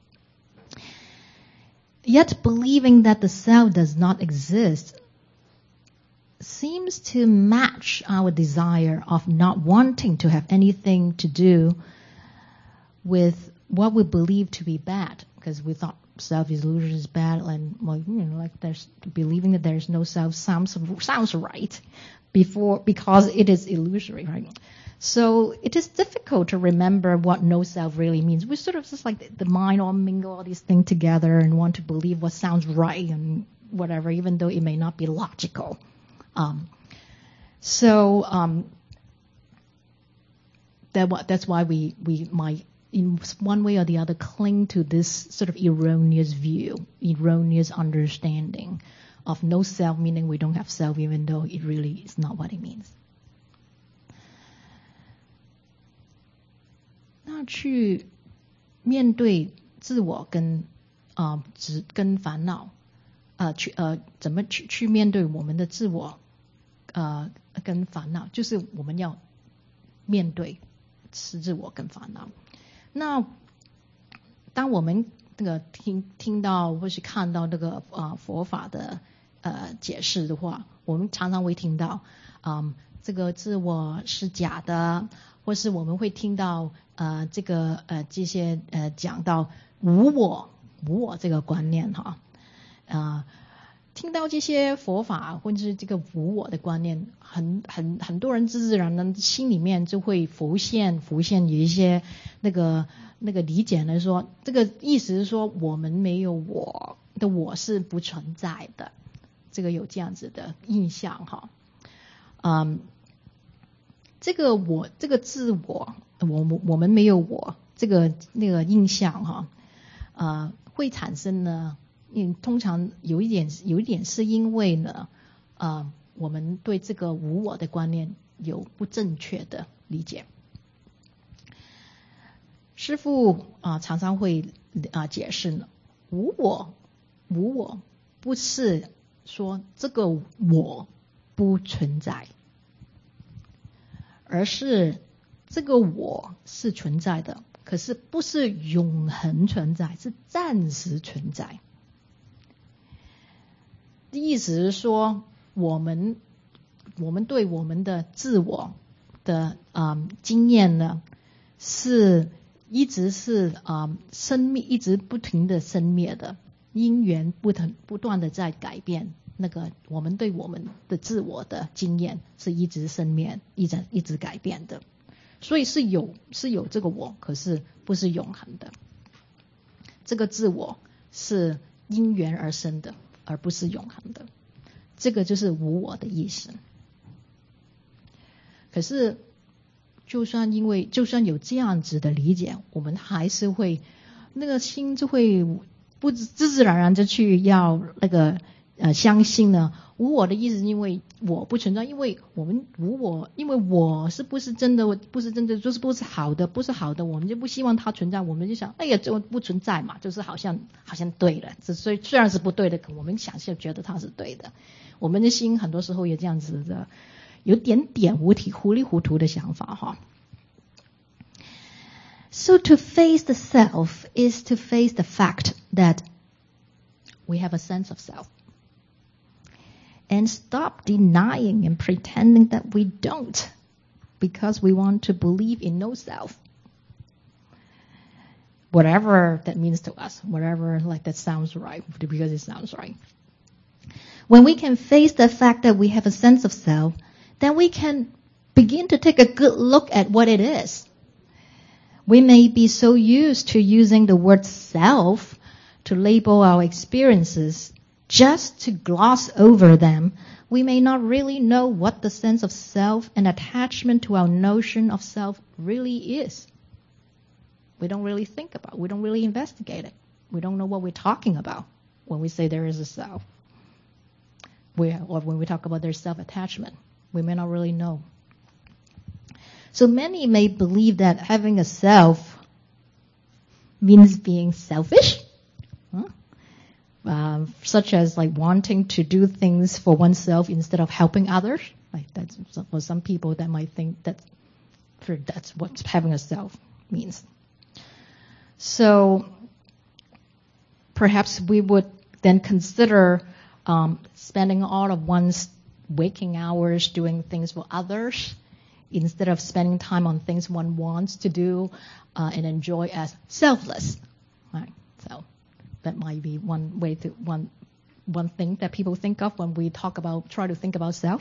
Yet believing that the self does not exist seems to match our desire of not wanting to have anything to do with what we believe to be bad, because we thought self-illusion is bad, and well, you know, like there's believing that there's no self sounds sounds right before because it is illusory, right? So it is difficult to remember what no self really means. We sort of just like the, the mind all mingle all these things together and want to believe what sounds right and whatever, even though it may not be logical. Um, so um, that that's why we we might, in one way or the other, cling to this sort of erroneous view, erroneous understanding of no self, meaning we don't have self, even though it really is not what it means. 那去面对自我跟啊执、呃、跟烦恼，呃去呃怎么去去面对我们的自我，呃跟烦恼，就是我们要面对自我跟烦恼。那当我们这个听听到或是看到这个啊、呃、佛法的呃解释的话，我们常常会听到，嗯，这个自我是假的，或是我们会听到呃这个呃这些呃讲到无我无我这个观念哈，啊、呃，听到这些佛法或者是这个无我的观念，很很很多人自自然然心里面就会浮现浮现有一些那个那个理解呢，说这个意思是说我们没有我的我是不存在的，这个有这样子的印象哈，嗯。这个我，这个自我，我我们没有我，这个那个印象哈，呃，会产生呢。嗯，通常有一点，有一点是因为呢，呃，我们对这个无我的观念有不正确的理解。师父啊、呃，常常会啊、呃、解释呢，无我，无我不是说这个我不存在。而是这个我是存在的，可是不是永恒存在，是暂时存在。意思是说，我们我们对我们的自我的啊、呃、经验呢，是一直是啊、呃、生灭，一直不停的生灭的，因缘不停不断的在改变。那个我们对我们的自我的经验是一直生灭，一直一直改变的，所以是有是有这个我，可是不是永恒的。这个自我是因缘而生的，而不是永恒的。这个就是无我的意思。可是，就算因为就算有这样子的理解，我们还是会那个心就会不自自然然就去要那个。呃，相信呢，无我的意思，因为我不存在，因为我们无我，因为我是不是真的，不是真的，就是不是好的，不是好的，我们就不希望它存在，我们就想，哎呀，这不存在嘛，就是好像好像对了，所以虽然是不对的，可我们想象觉得它是对的，我们的心很多时候有这样子的，有点点无体糊里糊涂的想法哈。So to face the self is to face the fact that we have a sense of self.And stop denying and pretending that we don't, because we want to believe in no self. whatever that means to us, whatever like that sounds right, because it sounds right. When we can face the fact that we have a sense of self, then we can begin to take a good look at what it is. We may be so used to using the word self to label our experiences, just to gloss over them, we may not really know what the sense of self and attachment to our notion of self really is. We don't really think about it. We don't really investigate it. We don't know what we're talking about when we say there is a self. We, or when we talk about their self-attachment. We may not really know. So many may believe that having a self means being selfish, huh? um, such as like wanting to do things for oneself instead of helping others. Like that's for some people that might think that that's what having a self means. So perhaps we would then consider um, spending all of one's waking hours doing things for others, instead of spending time on things one wants to do uh, and enjoy as selfless. Right? So that might be one way to one one thing that people think of when we talk about try to think about self.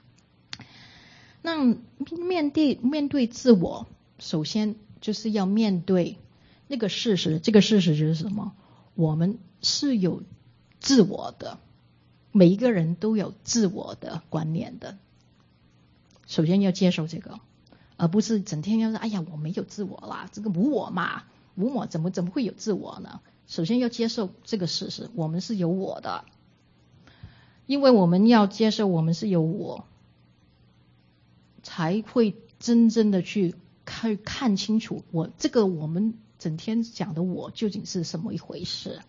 那面对面对自我，首先就是要面对那个事实。这个事实就是什么？我们是有自我的，每一个人都有自我的观念的。首先要接受这个，而不是整天要说哎呀我没有自我啦，这个无我嘛，无我怎么怎么会有自我呢？首先要接受这个事实，我们是有我的，因为我们要接受我们是有我，才会真正的去看看清楚我这个我们整天讲的我究竟是什么一回事。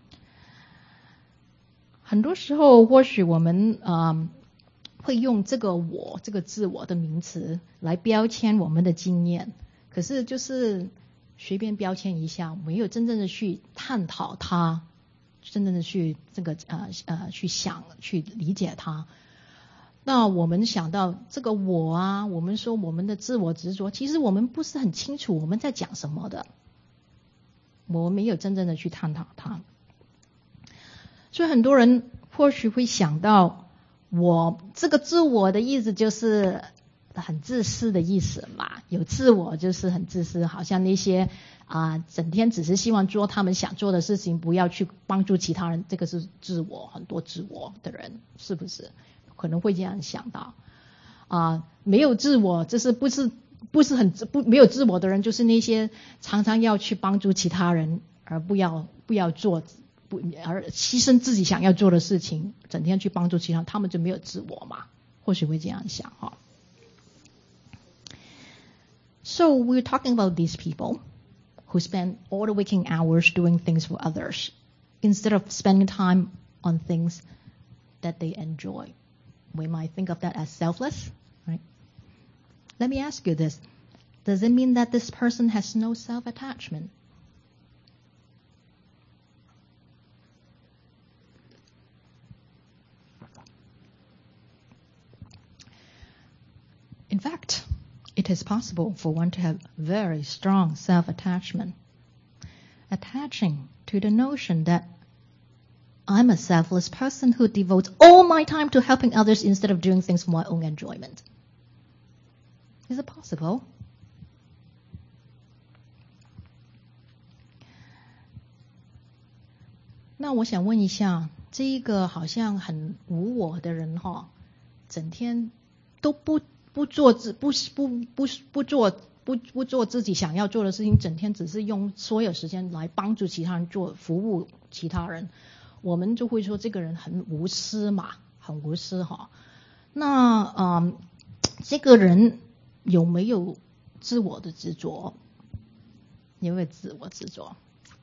很多时候或许我们嗯。会用这个我这个自我的名词来标签我们的经验，可是就是随便标签一下，没有真正的去探讨它，真正的去这个呃呃去想去理解它。那我们想到这个我啊，我们说我们的自我执着，其实我们不是很清楚我们在讲什么的，我们没有真正的去探讨它。所以很多人或许会想到，我这个自我的意思就是很自私的意思嘛，有自我就是很自私，好像那些啊、呃、整天只是希望做他们想做的事情，不要去帮助其他人，这个是自我，很多自我的人是不是可能会这样想到啊、呃？没有自我，这是不是不是很不没有自我的人，就是那些常常要去帮助其他人，而不要不要做。不而牺牲自己想要做的事情，整天去帮助其他人，他们就没有自我嘛？或许会这样想哈。So we're talking about these people who spend all the waking hours doing things for others instead of spending time on things that they enjoy. We might think of that as selfless, right? Let me ask you this. Does it mean that this person has no self-attachment? In fact, it is possible for one to have very strong self-attachment, attaching to the notion that I'm a selfless person who devotes all my time to helping others instead of doing things for my own enjoyment. Is it possible?那我想问一下，这一个好像很无我的人哈，整天都不不做自不不不不做不不做自己想要做的事情，整天只是用所有时间来帮助其他人做服务其他人，我们就会说这个人很无私嘛，很无私哈。那嗯，这个人有没有自我的执着？有没有自我执着？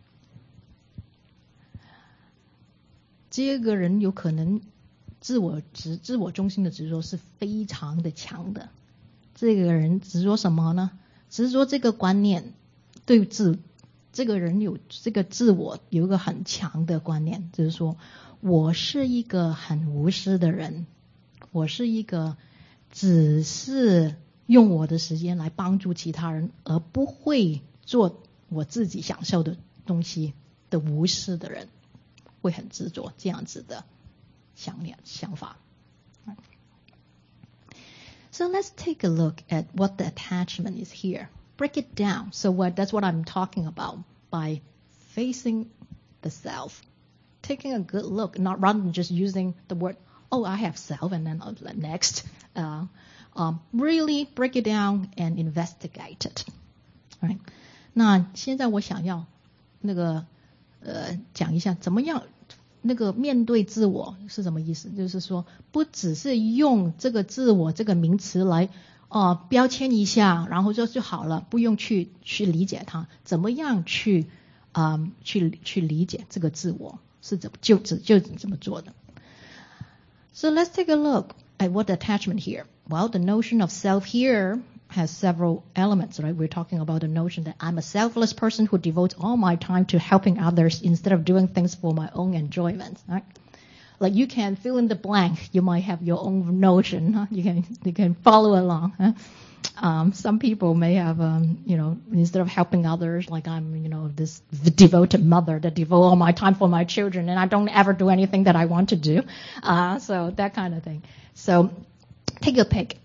这个人有可能自我执自我中心的执着是非常的强的。这个人执着什么呢？执着这个观念，对自这个人有这个自我有一个很强的观念，就是说我是一个很无私的人，我是一个只是用我的时间来帮助其他人，而不会做我自己享受的东西的无视的人，会很执着这样子的想念想法。So let's take a look at what the attachment is here. Break it down. So what, that's what I'm talking about by facing the self. Taking a good look, not rather than just using the word, oh, I have self, and then next. Uh, um, really break it down and investigate it. Right? 那现在我想要那个呃讲一下怎么样那个面对自我是什么意思？就是说不只是用这个自我这个名词来呃标签一下，然后就就好了，不用去去理解它，怎么样去啊、呃、去去理解这个自我是怎么就就就怎么做的。So let's take a look at what the attachment here. Well, the notion of self here has several elements, right? We're talking about the notion that I'm a selfless person who devotes all my time to helping others instead of doing things for my own enjoyment, right? Like you can fill in the blank. You might have your own notion. Huh? You can you can follow along. Huh? Um, some people may have, um, you know, instead of helping others, like I'm, you know, this devoted mother that devote all my time for my children, and I don't ever do anything that I want to do. Uh, so that kind of thing. So take your pick.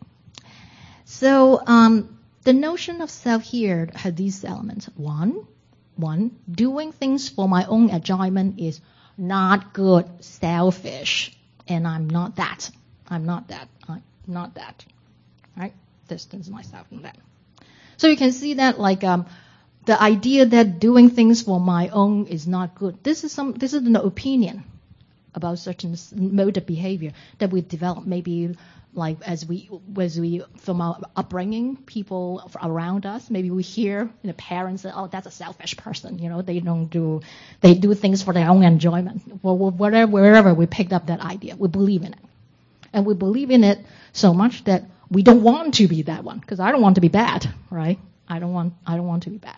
So um, the notion of self here has these elements. One, one, doing things for my own enjoyment is not good, selfish, and I'm not that. I'm not that. I'm not that. Right? Distance myself from that. So you can see that like um, the idea that doing things for my own is not good. This is some. This is an opinion about certain mode of behavior that we develop. Maybe like as we as we from our upbringing, people around us. Maybe we hear you know, parents say, "Oh, that's a selfish person." You know, they don't do they do things for their own enjoyment. Well, whatever wherever we picked up that idea, we believe in it, and we believe in it so much that we don't want to be that one, because I don't want to be bad, right? I don't want I don't want to be bad.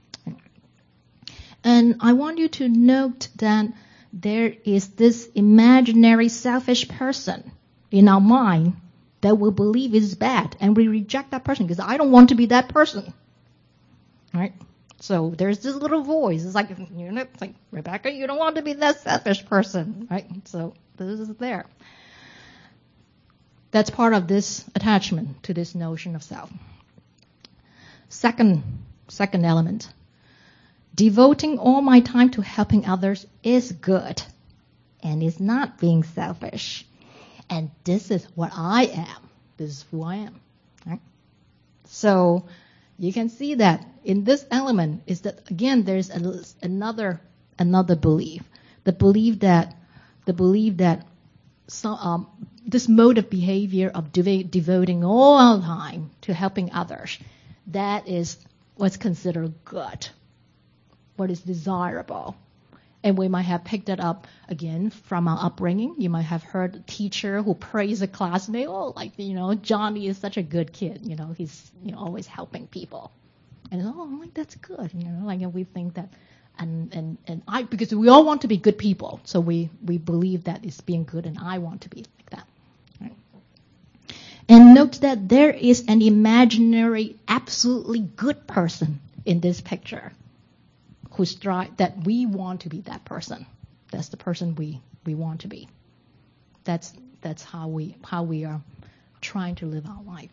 And I want you to note that there is this imaginary selfish person in our mind that we believe is bad, and we reject that person because I don't want to be that person, right? So there's this little voice. It's like, you know, it's like, Rebecca, you don't want to be that selfish person, right? So this is there. That's part of this attachment to this notion of self. Second, second element. Devoting all my time to helping others is good and is not being selfish. And this is what I am. This is who I am. Right? So you can see that in this element is that, again, there's a, another another belief. The belief that the belief that So, um, this mode of behavior of de- devoting all our time to helping others, that is what's considered good, what is desirable. And we might have picked it up, again, from our upbringing. You might have heard a teacher who praised a classmate, oh, like, you know, Johnny is such a good kid. You know, he's you know, always helping people. And, oh, I'm like, that's good. You know, like, and we think that. And, and, and I, because we all want to be good people. So we, we believe that it's being good, and I want to be like that. Right? And note that there is an imaginary, absolutely good person in this picture who strive, that we want to be that person. That's the person we, we want to be. That's, that's how we, how we are trying to live our life.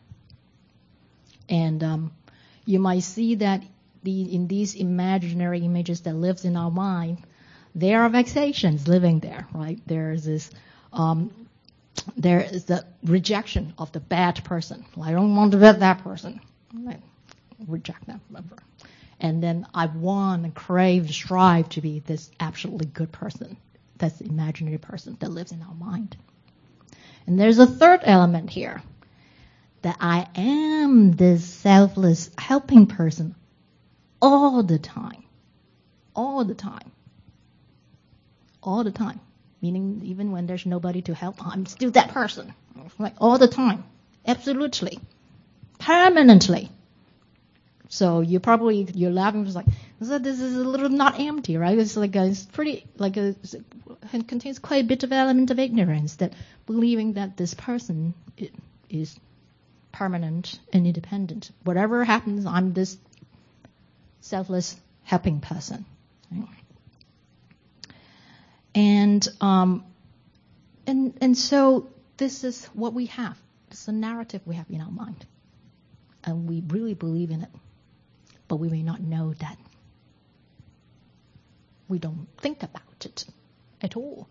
And, um, you might see that The, in these imaginary images that lives in our mind, there are vexations living there, right? There is this, um, there is the rejection of the bad person. Well, I don't want to be that person. Right? Reject that, remember. And then I want and crave, strive to be this absolutely good person. That's the imaginary person that lives in our mind. And there's a third element here, that I am this selfless, helping person all the time. All the time. All the time. Meaning even when there's nobody to help, I'm still that person. Like all the time. Absolutely. Permanently. So you probably, you're laughing, just like, this is a little not empty, right? It's like a, it's pretty, like a, it contains quite a bit of element of ignorance, that believing that this person is permanent and independent. Whatever happens, I'm this selfless helping person. Right? And um, and and so this is what we have. It's the narrative we have in our mind, and we really believe in it, but we may not know that. We don't think about it at all.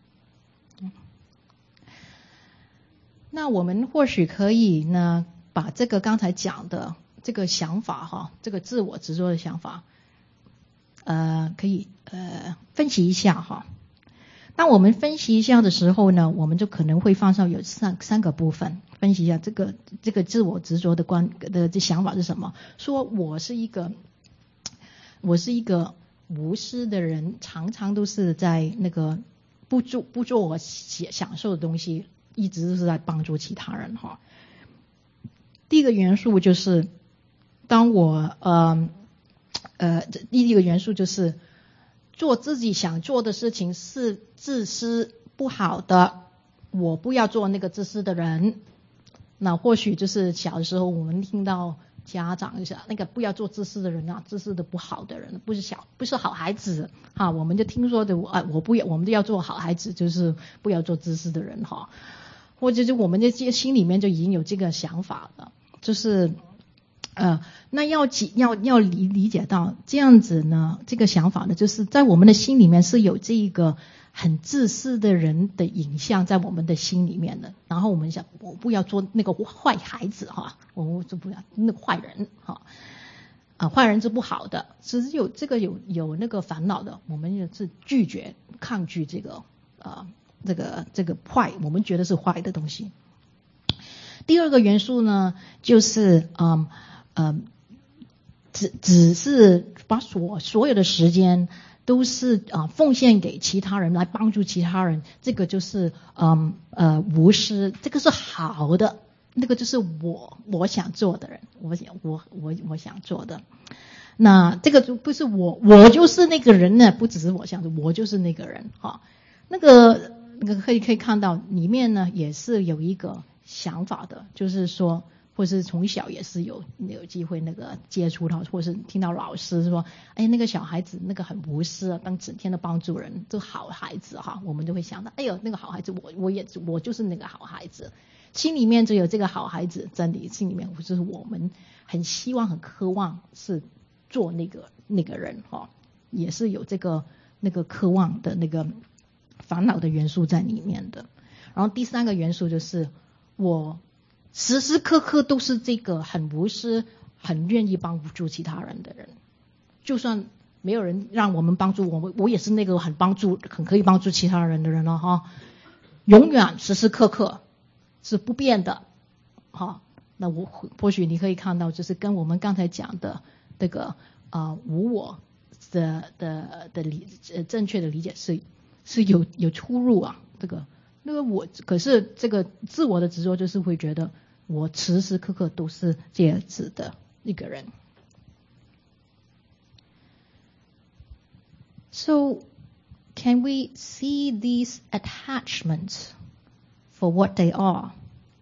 那我们或许可以呢，把这个刚才讲的这个想法哈，这个自我执着的想法，呃，可以呃分析一下哈。当我们分析一下的时候呢，我们就可能会放上有三三个部分，分析一下这个这个自我执着的观的这想法是什么？说我是一个，我是一个无私的人，常常都是在那个不做不做我享受的东西，一直都是在帮助其他人哈。第一个元素就是，当我呃呃，第一个元素就是。做自己想做的事情是自私不好的，我不要做那个自私的人。那或许就是小的时候我们听到家长就想那个不要做自私的人啊，自私的不好的人，不是小不是好孩子哈，我们就听说的啊，我不要我们都要做好孩子，就是不要做自私的人哈，或者就我们的心里面就已经有这个想法了，就是。呃，那要要要理理解到这样子呢，这个想法呢，就是在我们的心里面是有这一个很自私的人的影像在我们的心里面的。然后我们想，我不要做那个坏孩子哈，我就不要那个坏人哈，啊，坏人是不好的，只是有这个有有那个烦恼的，我们就是拒绝抗拒这个啊、呃、这个这个坏，我们觉得是坏的东西。第二个元素呢，就是嗯。呃，只只是把所所有的时间都是啊、呃、奉献给其他人，来帮助其他人，这个就是嗯 呃, 呃无私，这个是好的，那个就是我我想做的人，我想我我我想做的。那这个就不是我我就是那个人呢，不只是我想做，我就是那个人哈。那个那个可以可以看到里面呢也是有一个想法的，就是说。或是从小也是有有机会那个接触到，或是听到老师说，哎，那个小孩子那个很无私，当整天的帮助人，这好孩子哈，我们就会想到，哎呦，那个好孩子，我我也我就是那个好孩子，心里面就有这个好孩子，真的心里面就是我们很希望、很渴望是做那个那个人哈，也是有这个那个渴望的那个烦恼的元素在里面的。然后第三个元素就是我。时时刻刻都是这个很无私、很愿意帮助其他人的人，就算没有人让我们帮助我们，我也是那个很帮助、很可以帮助其他人的人了哈。永远时时刻刻是不变的哈。那我或许你可以看到，就是跟我们刚才讲的这个啊、呃、无我的的的理呃正确的理解是是有有出入啊。这个那个我可是这个自我的执着就是会觉得。我时时刻刻都是这样子的一个人。So, can we see these attachments for what they are?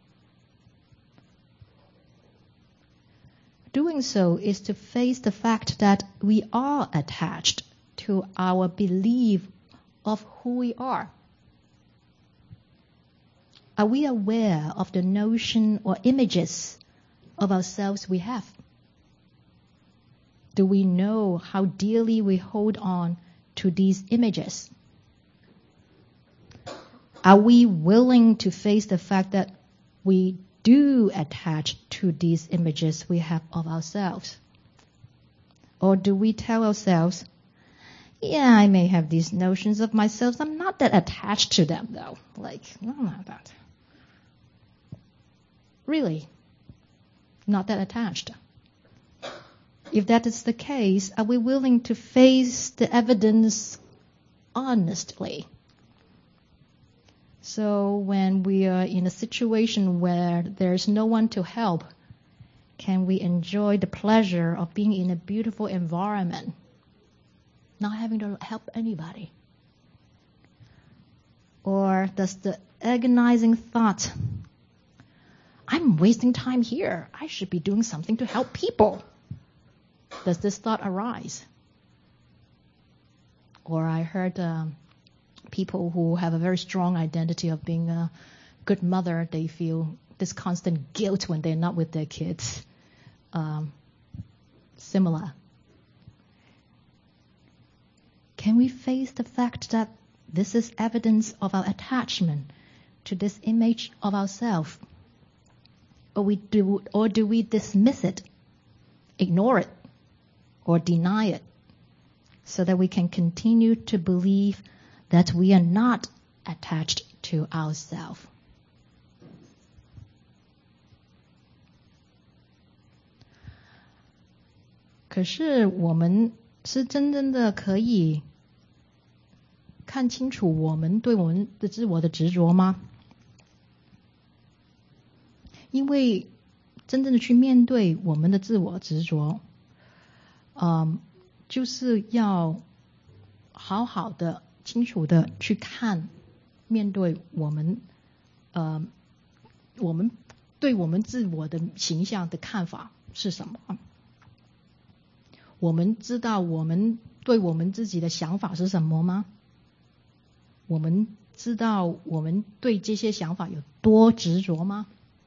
Doing so is to face the fact that we are attached to our belief of who we are.Are we aware of the notion or images of ourselves we have? Do we know how dearly we hold on to these images? Are we willing to face the fact that we do attach to these images we have of ourselves? Or do we tell ourselves, yeah, I may have these notions of myself, I'm not that attached to them though. Like, I'm not that.Really, not that attached. If that is the case, are we willing to face the evidence honestly? So when we are in a situation where there's no one to help, can we enjoy the pleasure of being in a beautiful environment, not having to help anybody? Or does the agonizing thought,I'm wasting time here. I should be doing something to help people. does this thought arise? Or I heard um, people who have a very strong identity of being a good mother, they feel this constant guilt when they're not with their kids. Um, similar. Can we face the fact that this is evidence of our attachment to this image of ourselves? Or we do, or do we dismiss it, ignore it, or deny it, so that we can continue to believe that we are not attached to ourselves?可是我们是真正的可以看清楚我们对我们的自我的执着吗？因为真正的去面对我们的自我执着，嗯，就是要好好的、清楚的去看、面对我们，呃，我们对我们自我的形象的看法是什么？我们知道我们对我们自己的想法是什么吗？我们知道我们对这些想法有多执着吗？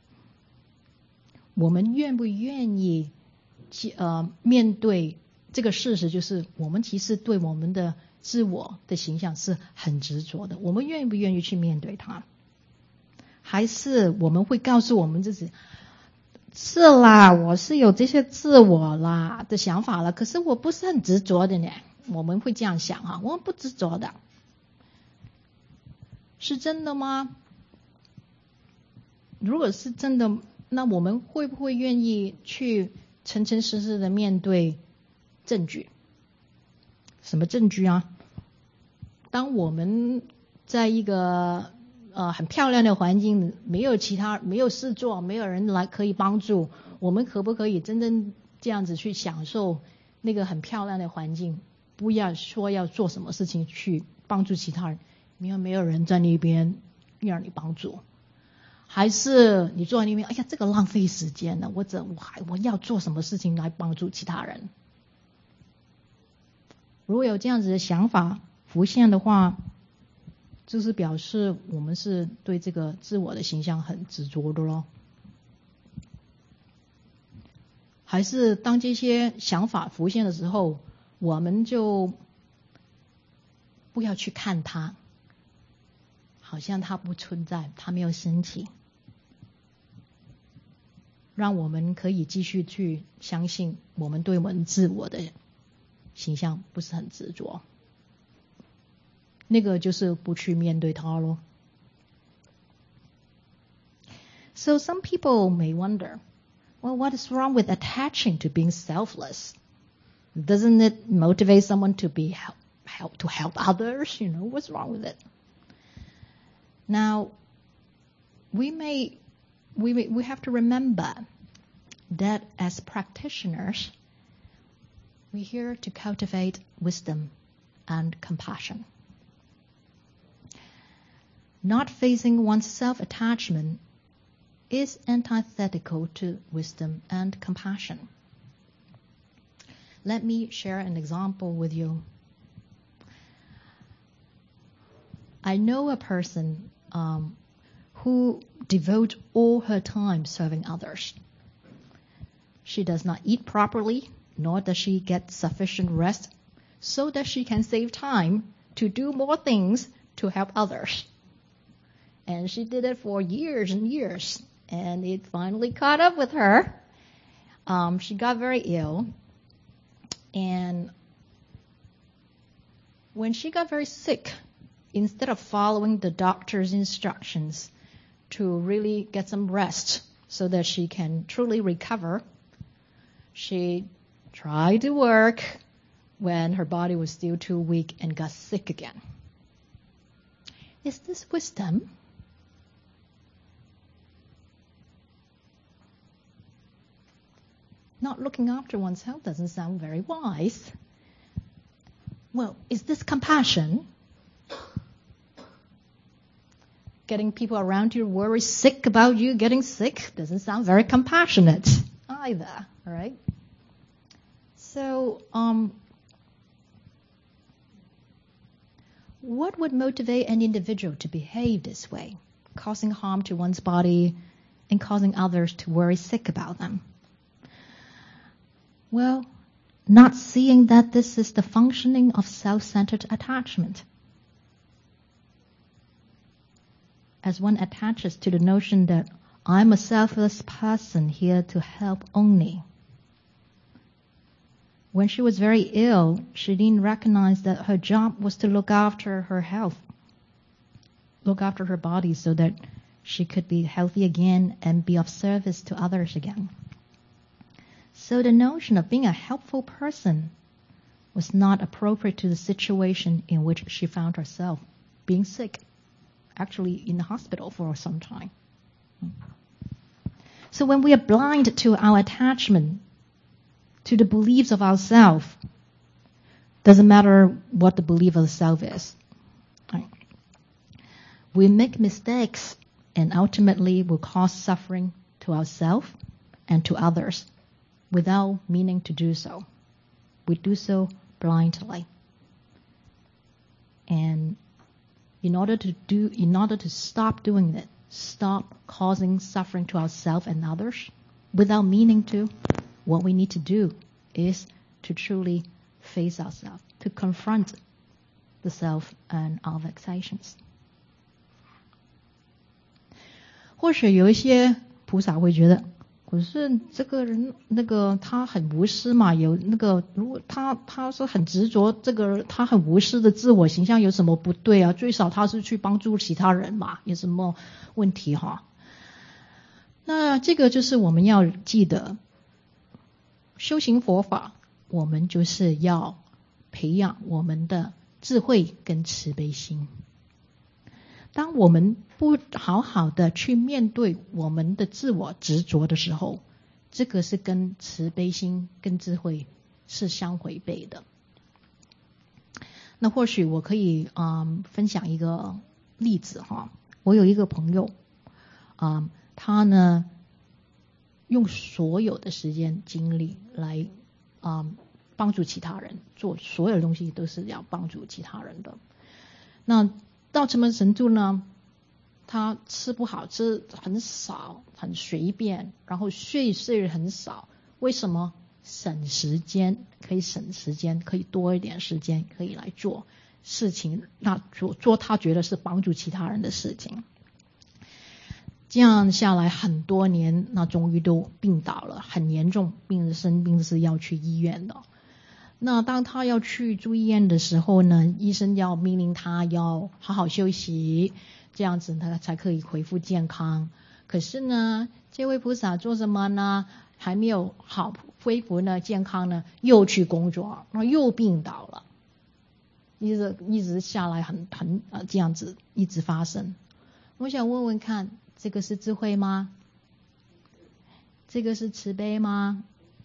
我们愿不愿意呃面对这个事实，就是我们其实对我们的自我的形象是很执着的，我们愿不愿意去面对它？还是我们会告诉我们自己，是啦，我是有这些自我啦的想法了，可是我不是很执着的呢。我们会这样想哈，我们不执着的，是真的吗？如果是真的，那我们会不会愿意去诚诚实实的面对证据？什么证据啊？当我们在一个呃很漂亮的环境，没有其他没有事做，没有人来可以帮助，我们可不可以真正这样子去享受那个很漂亮的环境？不要说要做什么事情去帮助其他人，因为没有人在那边让你帮助。还是你坐在那边，哎呀，这个浪费时间了，我怎我还我要做什么事情来帮助其他人？如果有这样子的想法浮现的话，就是表示我们是对这个自我的形象很执着的咯。还是当这些想法浮现的时候，我们就不要去看它，好像它不存在，它没有升起，让我们可以继续去相信我们对我们自我的形象不是很执着，那个就是不去面对它咯。So some people may wonder, well, what is wrong with attaching to being selfless? Doesn't it motivate someone to be help, help to help others? You know, what's wrong with it? Now, we may we may, we have to remember that as practitioners, we're here to cultivate wisdom and compassion. Not facing one's self-attachment is antithetical to wisdom and compassion. Let me share an example with you. I know a person um, who devotes all her time serving others. She does not eat properly, nor does she get sufficient rest, so that she can save time to do more things to help others. And she did it for years and years, and it finally caught up with her. Um, she got very ill, and when she got very sick, instead of following the doctor's instructions to really get some rest so that she can truly recover, she tried to work when her body was still too weak and got sick again. Is this wisdom? Not looking after one's health doesn't sound very wise. Well, is this compassion? Getting people around you worry sick about you getting sick doesn't sound very compassionate either, right? So, um, what would motivate an individual to behave this way, causing harm to one's body and causing others to worry sick about them? Well, not seeing that this is the functioning of self-centered attachment. As one attaches to the notion that I'm a selfless person here to help only. When she was very ill, she didn't recognize that her job was to look after her health, look after her body so that she could be healthy again and be of service to others again. So the notion of being a helpful person was not appropriate to the situation in which she found herself, being sick, actually in the hospital for some time. So when we are blind to our attachment, to the beliefs of ourselves, doesn't matter what the belief of the self is. Right? We make mistakes and ultimately will cause suffering to ourselves and to others without meaning to do so. We do so blindly. And in order to do, in order to stop doing it, stop causing suffering to ourselves and others without meaning to, what we need to do is to truly face ourselves, to confront the self and our vexations. 或许有一些菩萨会觉得，可是这个人那个他很无私嘛，有那个如果他他是很执着，这个他很无私的自我形象有什么不对啊？最少他是去帮助其他人嘛，有什么问题哈？那这个就是我们要记得。修行佛法，我们就是要培养我们的智慧跟慈悲心。当我们不好好的去面对我们的自我执着的时候，这个是跟慈悲心跟智慧是相违背的。那或许我可以嗯分享一个例子哈，我有一个朋友，嗯，他呢。用所有的时间精力来啊、嗯、帮助其他人，做所有的东西都是要帮助其他人的。那到什么程度呢？他吃不好，吃很少，很随便，然后睡睡很少。为什么？省时间，可以省时间，可以多一点时间可以来做事情，那做做他觉得是帮助其他人的事情。这样下来很多年，那终于都病倒了，很严重，病人生病是要去医院的。那当他要去住医院的时候呢，医生要命令他要好好休息，这样子他才可以恢复健康。可是呢，这位菩萨做什么呢？还没有好恢复呢，健康呢，又去工作，然后又病倒了，一直一直下来很很呃这样子一直发生。我想问问看。这个是智慧吗？这个是慈悲吗？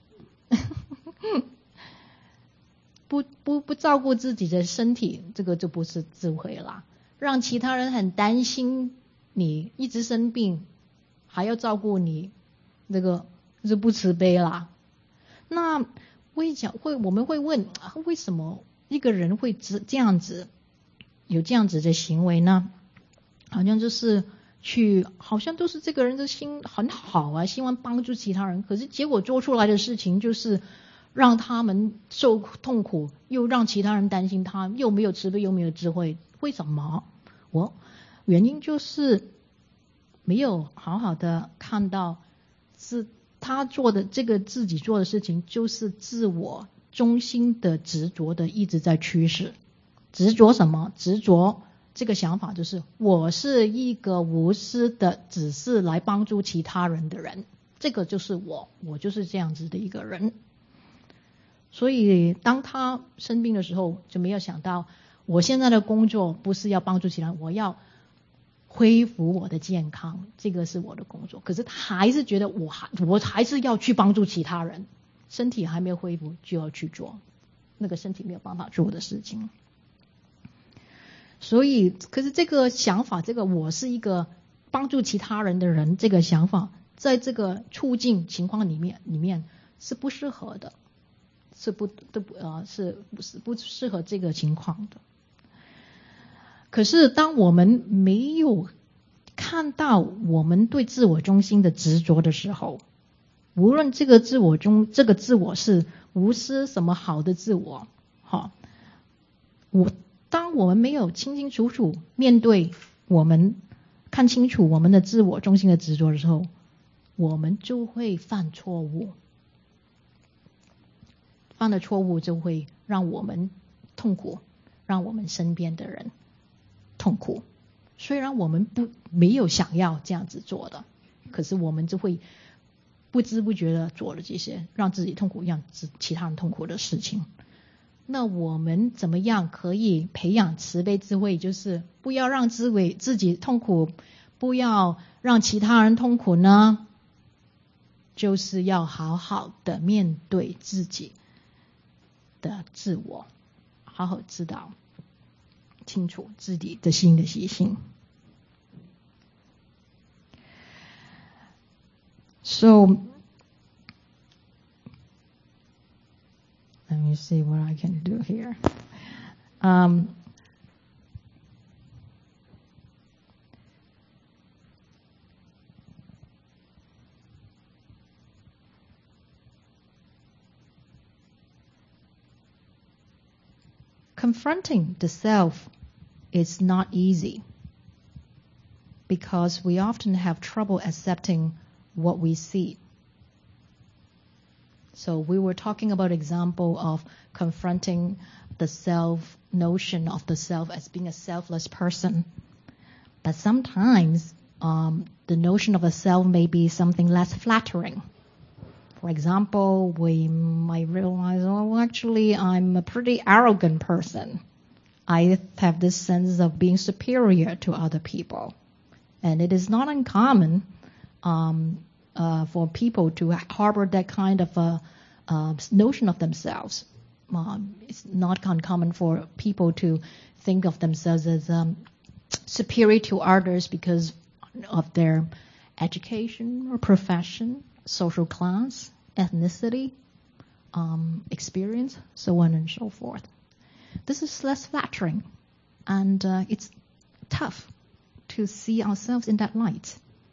不不不照顾自己的身体，这个就不是智慧啦。让其他人很担心你一直生病，还要照顾你，这个是不慈悲啦。那会讲会我们会问，为什么一个人会这样子有这样子的行为呢？好像就是。去好像都是这个人的心很好啊，希望帮助其他人，可是结果做出来的事情就是让他们受痛苦，又让其他人担心他，又没有慈悲又没有智慧。为什么？我原因就是没有好好的看到是他做的这个自己做的事情就是自我中心的执着的一直在驱使。执着什么？执着这个想法就是我是一个无私的只是来帮助其他人的人，这个就是我我就是这样子的一个人。所以当他生病的时候就没有想到我现在的工作不是要帮助其他人，我要恢复我的健康，这个是我的工作。可是他还是觉得我还我还是要去帮助其他人，身体还没有恢复就要去做那个身体没有办法做的事情。所以可是这个想法，这个我是一个帮助其他人的人，这个想法在这个处境情况里面里面是不适合的， 是不都不呃是不是不适合这个情况的。可是当我们没有看到我们对自我中心的执着的时候，无论这个自我中这个自我是无私什么好的自我，好，我当我们没有清清楚楚面对我们看清楚我们的自我中心的执着的时候，我们就会犯错误，犯的错误就会让我们痛苦，让我们身边的人痛苦。虽然我们不没有想要这样子做的，可是我们就会不知不觉的做了这些让自己痛苦让其他人痛苦的事情。那我们怎么样可以培养慈悲智慧，就是不要让自己自己痛苦，不要让其他人痛苦呢？就是要好好的面对自己的自我，好好知道清楚自己的心的习性。So let me see what I can do here. Um, confronting the self is not easy because we often have trouble accepting what we see. So we were talking about example of confronting the self notion of the self as being a selfless person. But sometimes um, the notion of a self may be something less flattering. For example, we might realize, oh, actually, I'm a pretty arrogant person. I have this sense of being superior to other people. And it is not uncommon um, uh, for people to harbor that kind of a uh, notion of themselves. Um, it's not uncommon for people to think of themselves as um, superior to others because of their education or profession, social class, ethnicity, um, experience, so on and so forth. This is less flattering, and uh, it's tough to see ourselves in that light.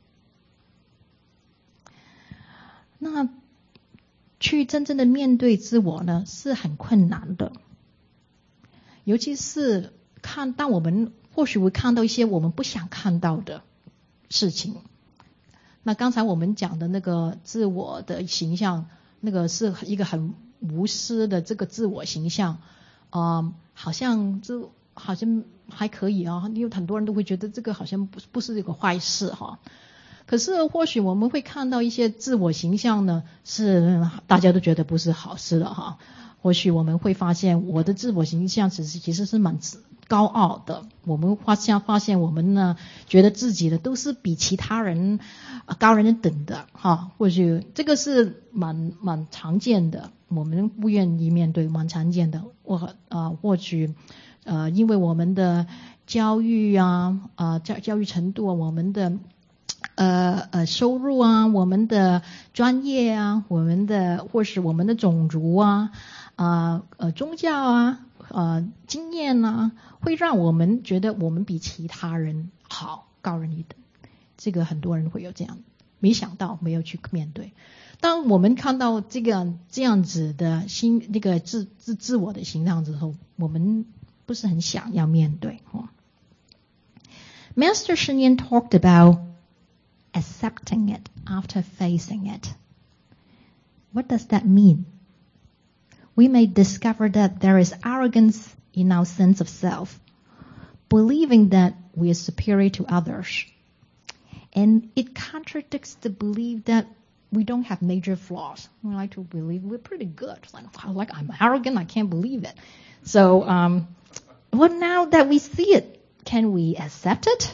那去真正的面对自我呢，是很困难的，尤其是看当我们或许会看到一些我们不想看到的事情。那刚才我们讲的那个自我的形象，那个是一个很无私的这个自我形象，呃，好像就好像还可以啊，因为很多人都会觉得这个好像不不是一个坏事哈。可是或许我们会看到一些自我形象呢，是大家都觉得不是好事的哈。或许我们会发现我的自我形象其实其实是蛮高傲的，我们发现发现我们呢觉得自己的都是比其他人高人一等的哈。或许这个是蛮蛮常见的，我们不愿意面对，蛮常见的。或呃或许呃因为我们的教育啊呃教教育程度啊，我们的呃呃收入啊，我们的专业啊，我们的或是我们的种族啊，啊 呃, 呃宗教啊，呃经验啊，会让我们觉得我们比其他人好，高人一等。这个很多人会有这样，没想到没有去面对。当我们看到这个这样子的心那个自自自我的形象之后，我们不是很想要面对。哦、Master Sheng Yen talked about accepting it after facing it. What does that mean? We may discover that there is arrogance in our sense of self, believing that we are superior to others. And it contradicts the belief that we don't have major flaws. We like to believe we're pretty good. It's like, wow, like I'm arrogant, I can't believe it. So, um, well, now that we see it, can we accept it?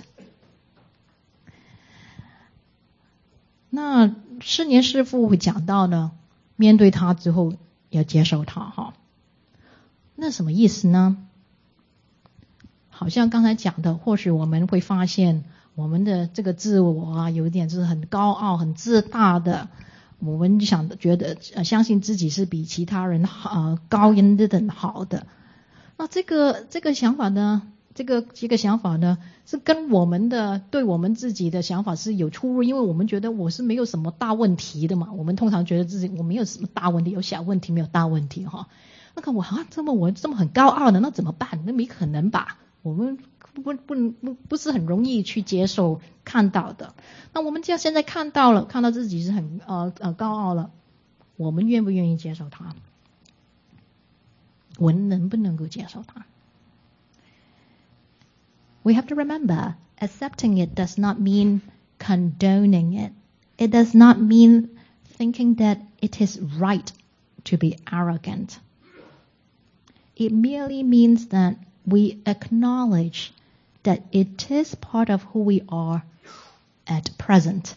那释年师父会讲到呢，面对它之后要接受它哈。那什么意思呢？好像刚才讲的，或许我们会发现我们的这个自我啊，有一点是很高傲、很自大的， 我们想觉得呃相信自己是比其他人呃高人等好的。那这个这个想法呢，这个这个想法呢，是跟我们的对我们自己的想法是有出入，因为我们觉得我是没有什么大问题的嘛。我们通常觉得自己我没有什么大问题，有小问题没有大问题哈。那个我啊这么我这么很高傲的，那怎么办？那没可能吧？我们不不不不不是很容易去接受看到的。那我们就现在看到了，看到自己是很呃呃高傲了，我们愿不愿意接受它？我们能不能够接受它？ We have to remember, accepting it does not mean condoning it. It does not mean thinking that it is right to be arrogant. It merely means that we acknowledge that it is part of who we are at present.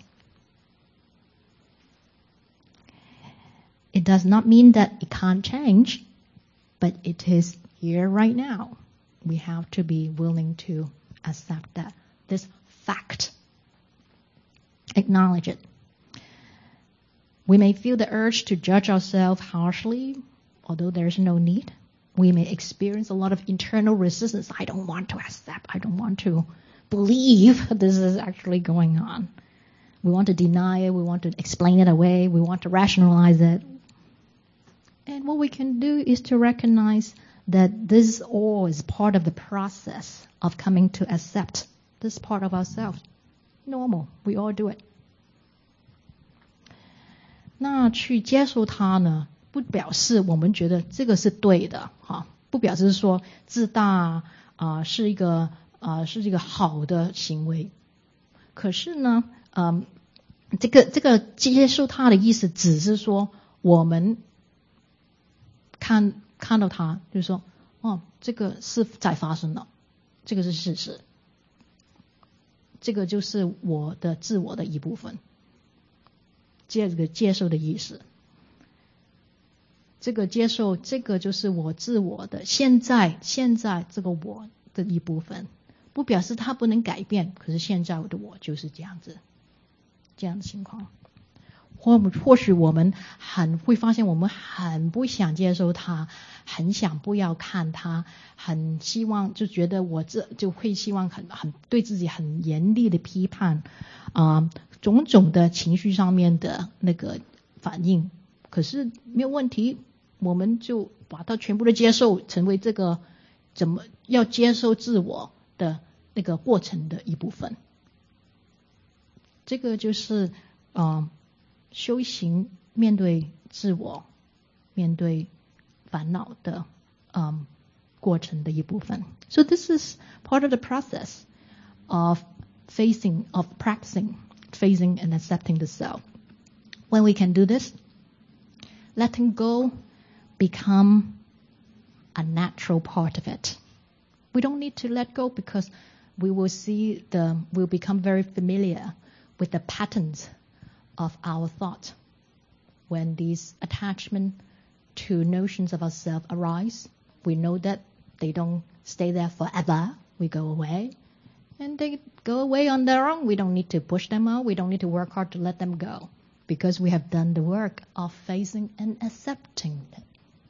It does not mean that it can't change, but it is here right now. We have to be willing to accept that, this fact. Acknowledge it. We may feel the urge to judge ourselves harshly, although there's no need. We may experience a lot of internal resistance. I don't want to accept. I don't want to believe this is actually going on. We want to deny it. We want to explain it away. We want to rationalize it. And what we can do is to recognize that this all is part of the process of coming to accept this part of ourselves. Normal. We all do it. 那去接受它呢，不表示我们觉得这个是对的哈，不表示说自大啊、呃、是一个啊、呃、是一个好的行为。可是呢，嗯，这个这个接受它的意思，只是说我们看看到它，就是说，哦，这个是在发生的，这个是事实，这个就是我的自我的一部分。这个接受的意思，这个接受，这个就是我自我的现在现在这个我的一部分，不表示它不能改变，可是现在的我就是这样子，这样的情况。或或许我们很会发现，我们很不想接受它，很想不要看它，很希望就觉得我这就会希望很很对自己很严厉的批判啊、呃，种种的情绪上面的那个反应。可是没有问题，我们就把它全部的接受，成为这个怎么要接受自我的那个过程的一部分。这个就是呃。修行面对自我，面对烦恼的嗯过程的一部分。So this is part of the process of facing, of practicing, facing and accepting the self. When we can do this, letting go become a natural part of it. We don't need to let go because we will see the, we'll become very familiar with the patterns of our thought. When these attachment to notions of ourselves arise, we know that they don't stay there forever. We go away. And they go away on their own. We don't need to push them out. We don't need to work hard to let them go. Because we have done the work of facing and accepting it.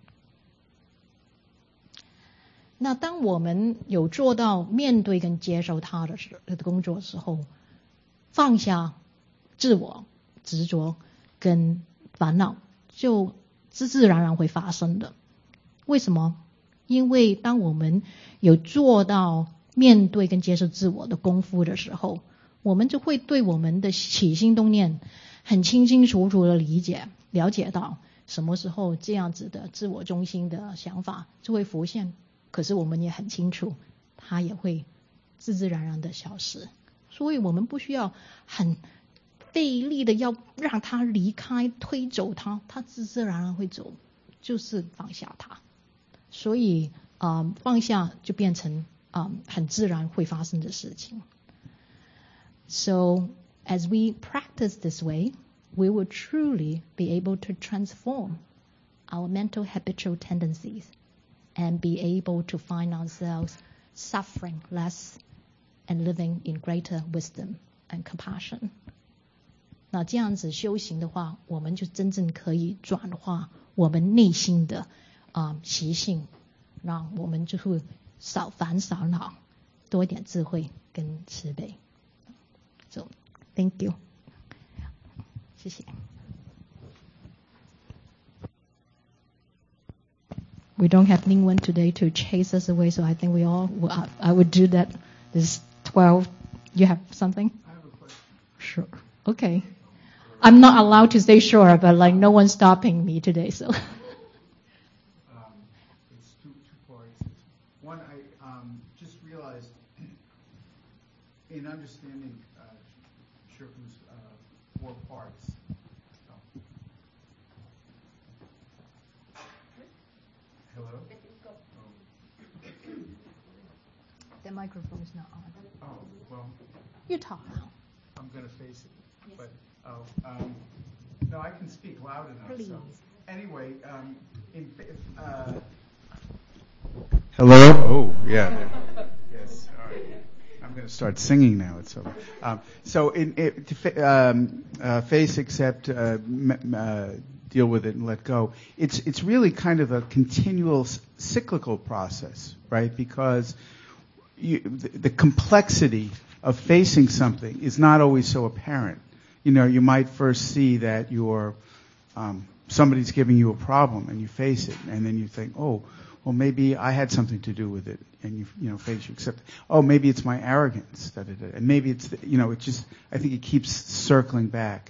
那当我们有做到面对跟接受它的时的工作的时候，放下自我执着跟烦恼就自自然然会发生的。为什么？因为当我们有做到面对跟接受自我的功夫的时候，我们就会对我们的起心动念很清清楚楚的理解，了解到什么时候这样子的自我中心的想法就会浮现，可是我们也很清楚它也会自自然然的消失。所以我们不需要很费力的要让它离开，推走它，它自自然然会走，就是放下它。所以呃放下就变成呃很自然会发生的事情。So as we practice this way, we will truly be able to transform our mental habitual tendencies and be able to find ourselves suffering less and living in greater wisdom and compassion. 那这样子修行的话，我们就真正可以转化我们内心的啊、呃、习性，让我们就会少烦少恼，多一点智慧跟慈悲。So, thank you. 谢谢。We don't have anyone today to chase us away, so I think we all, I, I would do that. This twelve, you have something? I have a question. Sure. Okay. I'm not allowed to say sure, but like no one's stopping me today, so. Um, it's two, two parts. One, I um, just realized in understanding uh, Shirku's uh, four parts. Oh. Hello? Oh. The microphone is not on. Oh, well, You talk now. I'm going to face it. Yes. But, oh, um, no, I can speak loud enough. Please. So. Anyway, um, in, uh, hello? Oh, yeah. Yes, all right. I'm going to start singing now. It's over. Um, so, in, it, to fa- um, uh, face, accept, uh, m- uh, deal with it, and let go. It's it's really kind of a continual c- cyclical process, right? Because you, the, the complexity of facing something is not always so apparent. You know, you might first see that you're um, somebody's giving you a problem, and you face it, and then you think, oh, well, maybe I had something to do with it, and you you know face, you accept. Oh, maybe it's my arrogance, da, da, da. And maybe it's the, you know, it just I think it keeps circling back.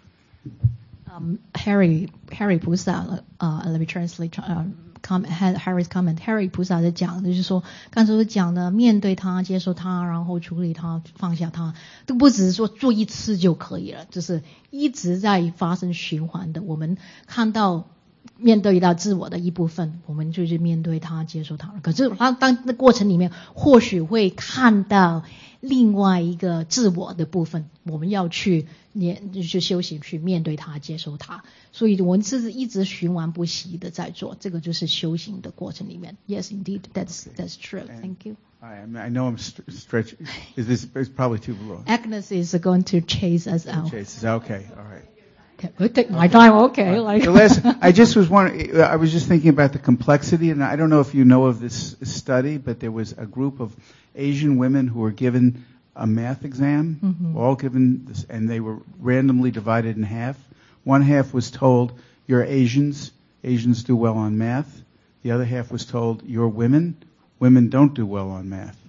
Um, Harry Harry 菩萨呃、uh, let me translate 呃、uh, comment Harry's comment Harry 菩萨在讲的就是说，刚才我讲的面对它、接受它，然后处理它、放下它，都不只是说做一次就可以了，就是一直在发生循环的。我们看到面对到自我的一部分，我们就是面对它、接受它。可是当当那过程里面，或许会看到另外一个自我的部分，我们要去面去修行，去面对它、接受它。所以我们是一直循环不息的在做，这个就是修行的过程里面。Yes, indeed, that's that's true. Thank you. I, I know I'm st- stretching. Is this it's probably too long? Agnes is going to chase us out. Chase, okay, all right. Okay, we'll take my time. Okay, like the last, I just was wondering. I was just thinking about the complexity, and I don't know if you know of this study, but there was a group of Asian women who were given a math exam, mm-hmm. all given, this, and they were randomly divided in half. One half was told, "You're Asians. Asians do well on math." The other half was told, "You're women. Women don't do well on math."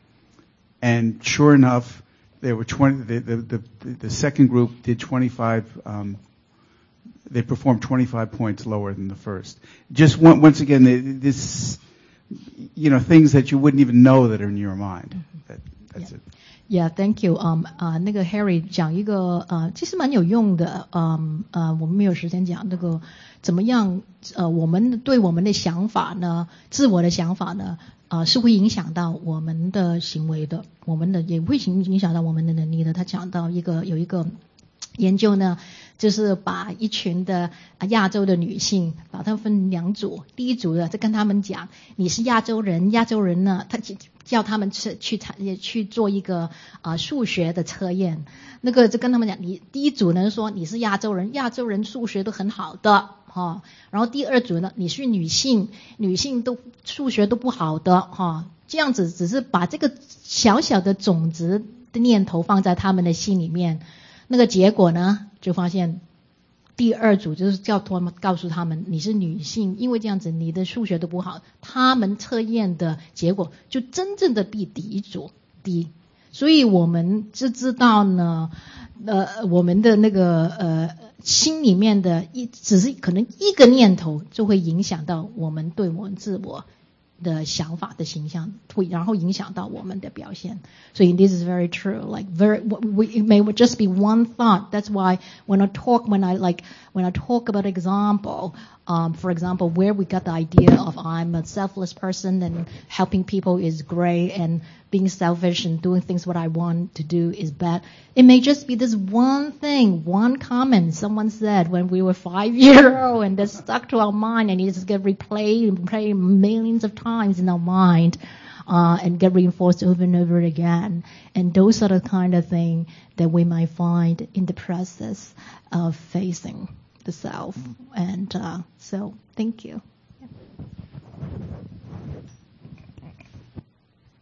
And sure enough, there were twenty. The the the, the second group did twenty-five. Um, they performed twenty-five points lower than the first. Just one, once again, this, you know, things that you wouldn't even know that are in your mind. That, that's yeah. it. Yeah, thank you. Um, 啊、uh, ，那个 Harry 讲一个呃，其实蛮有用的。嗯呃，我们没有时间讲那个怎么样呃，我们对我们的想法呢，自我的想法呢，呃，是会影响到我们的行为的，我们的也会影影响到我们的能力的。他讲到一个有一个研究呢，就是把一群的亚洲的女性，把她们分两组，第一组的在跟他们讲，你是亚洲人，亚洲人呢，他叫他们去去去做一个啊、呃、数学的测验，那个就跟他们讲，你第一组呢说你是亚洲人，亚洲人数学都很好的哈、哦，然后第二组呢你是女性，女性都数学都不好的哈、哦，这样子只是把这个小小的种子的念头放在他们的心里面，那个结果呢就发现。第二组就是叫他们告诉他们你是女性，因为这样子你的数学都不好，他们测验的结果就真正的比第一组低，所以我们就知道呢，呃，我们的那个呃心里面的一只是可能一个念头就会影响到我们对我们自我的想法的形象，会然后影响到我们的表现。So this is very true. Like very, we, it may just be one thought. That's why when I talk, when I like, when I talk about example, um, for example, where we got the idea of I'm a selfless person and helping people is great and being selfish and doing things what I want to do is bad. It may just be this one thing, one comment someone said when we were five years old and that stuck to our mind and it just get replayed and replayed millions of times in our mind. uh, and get reinforced over and over again. And those are the kind of thing that we might find in the process of facing the self. And uh, so, thank you.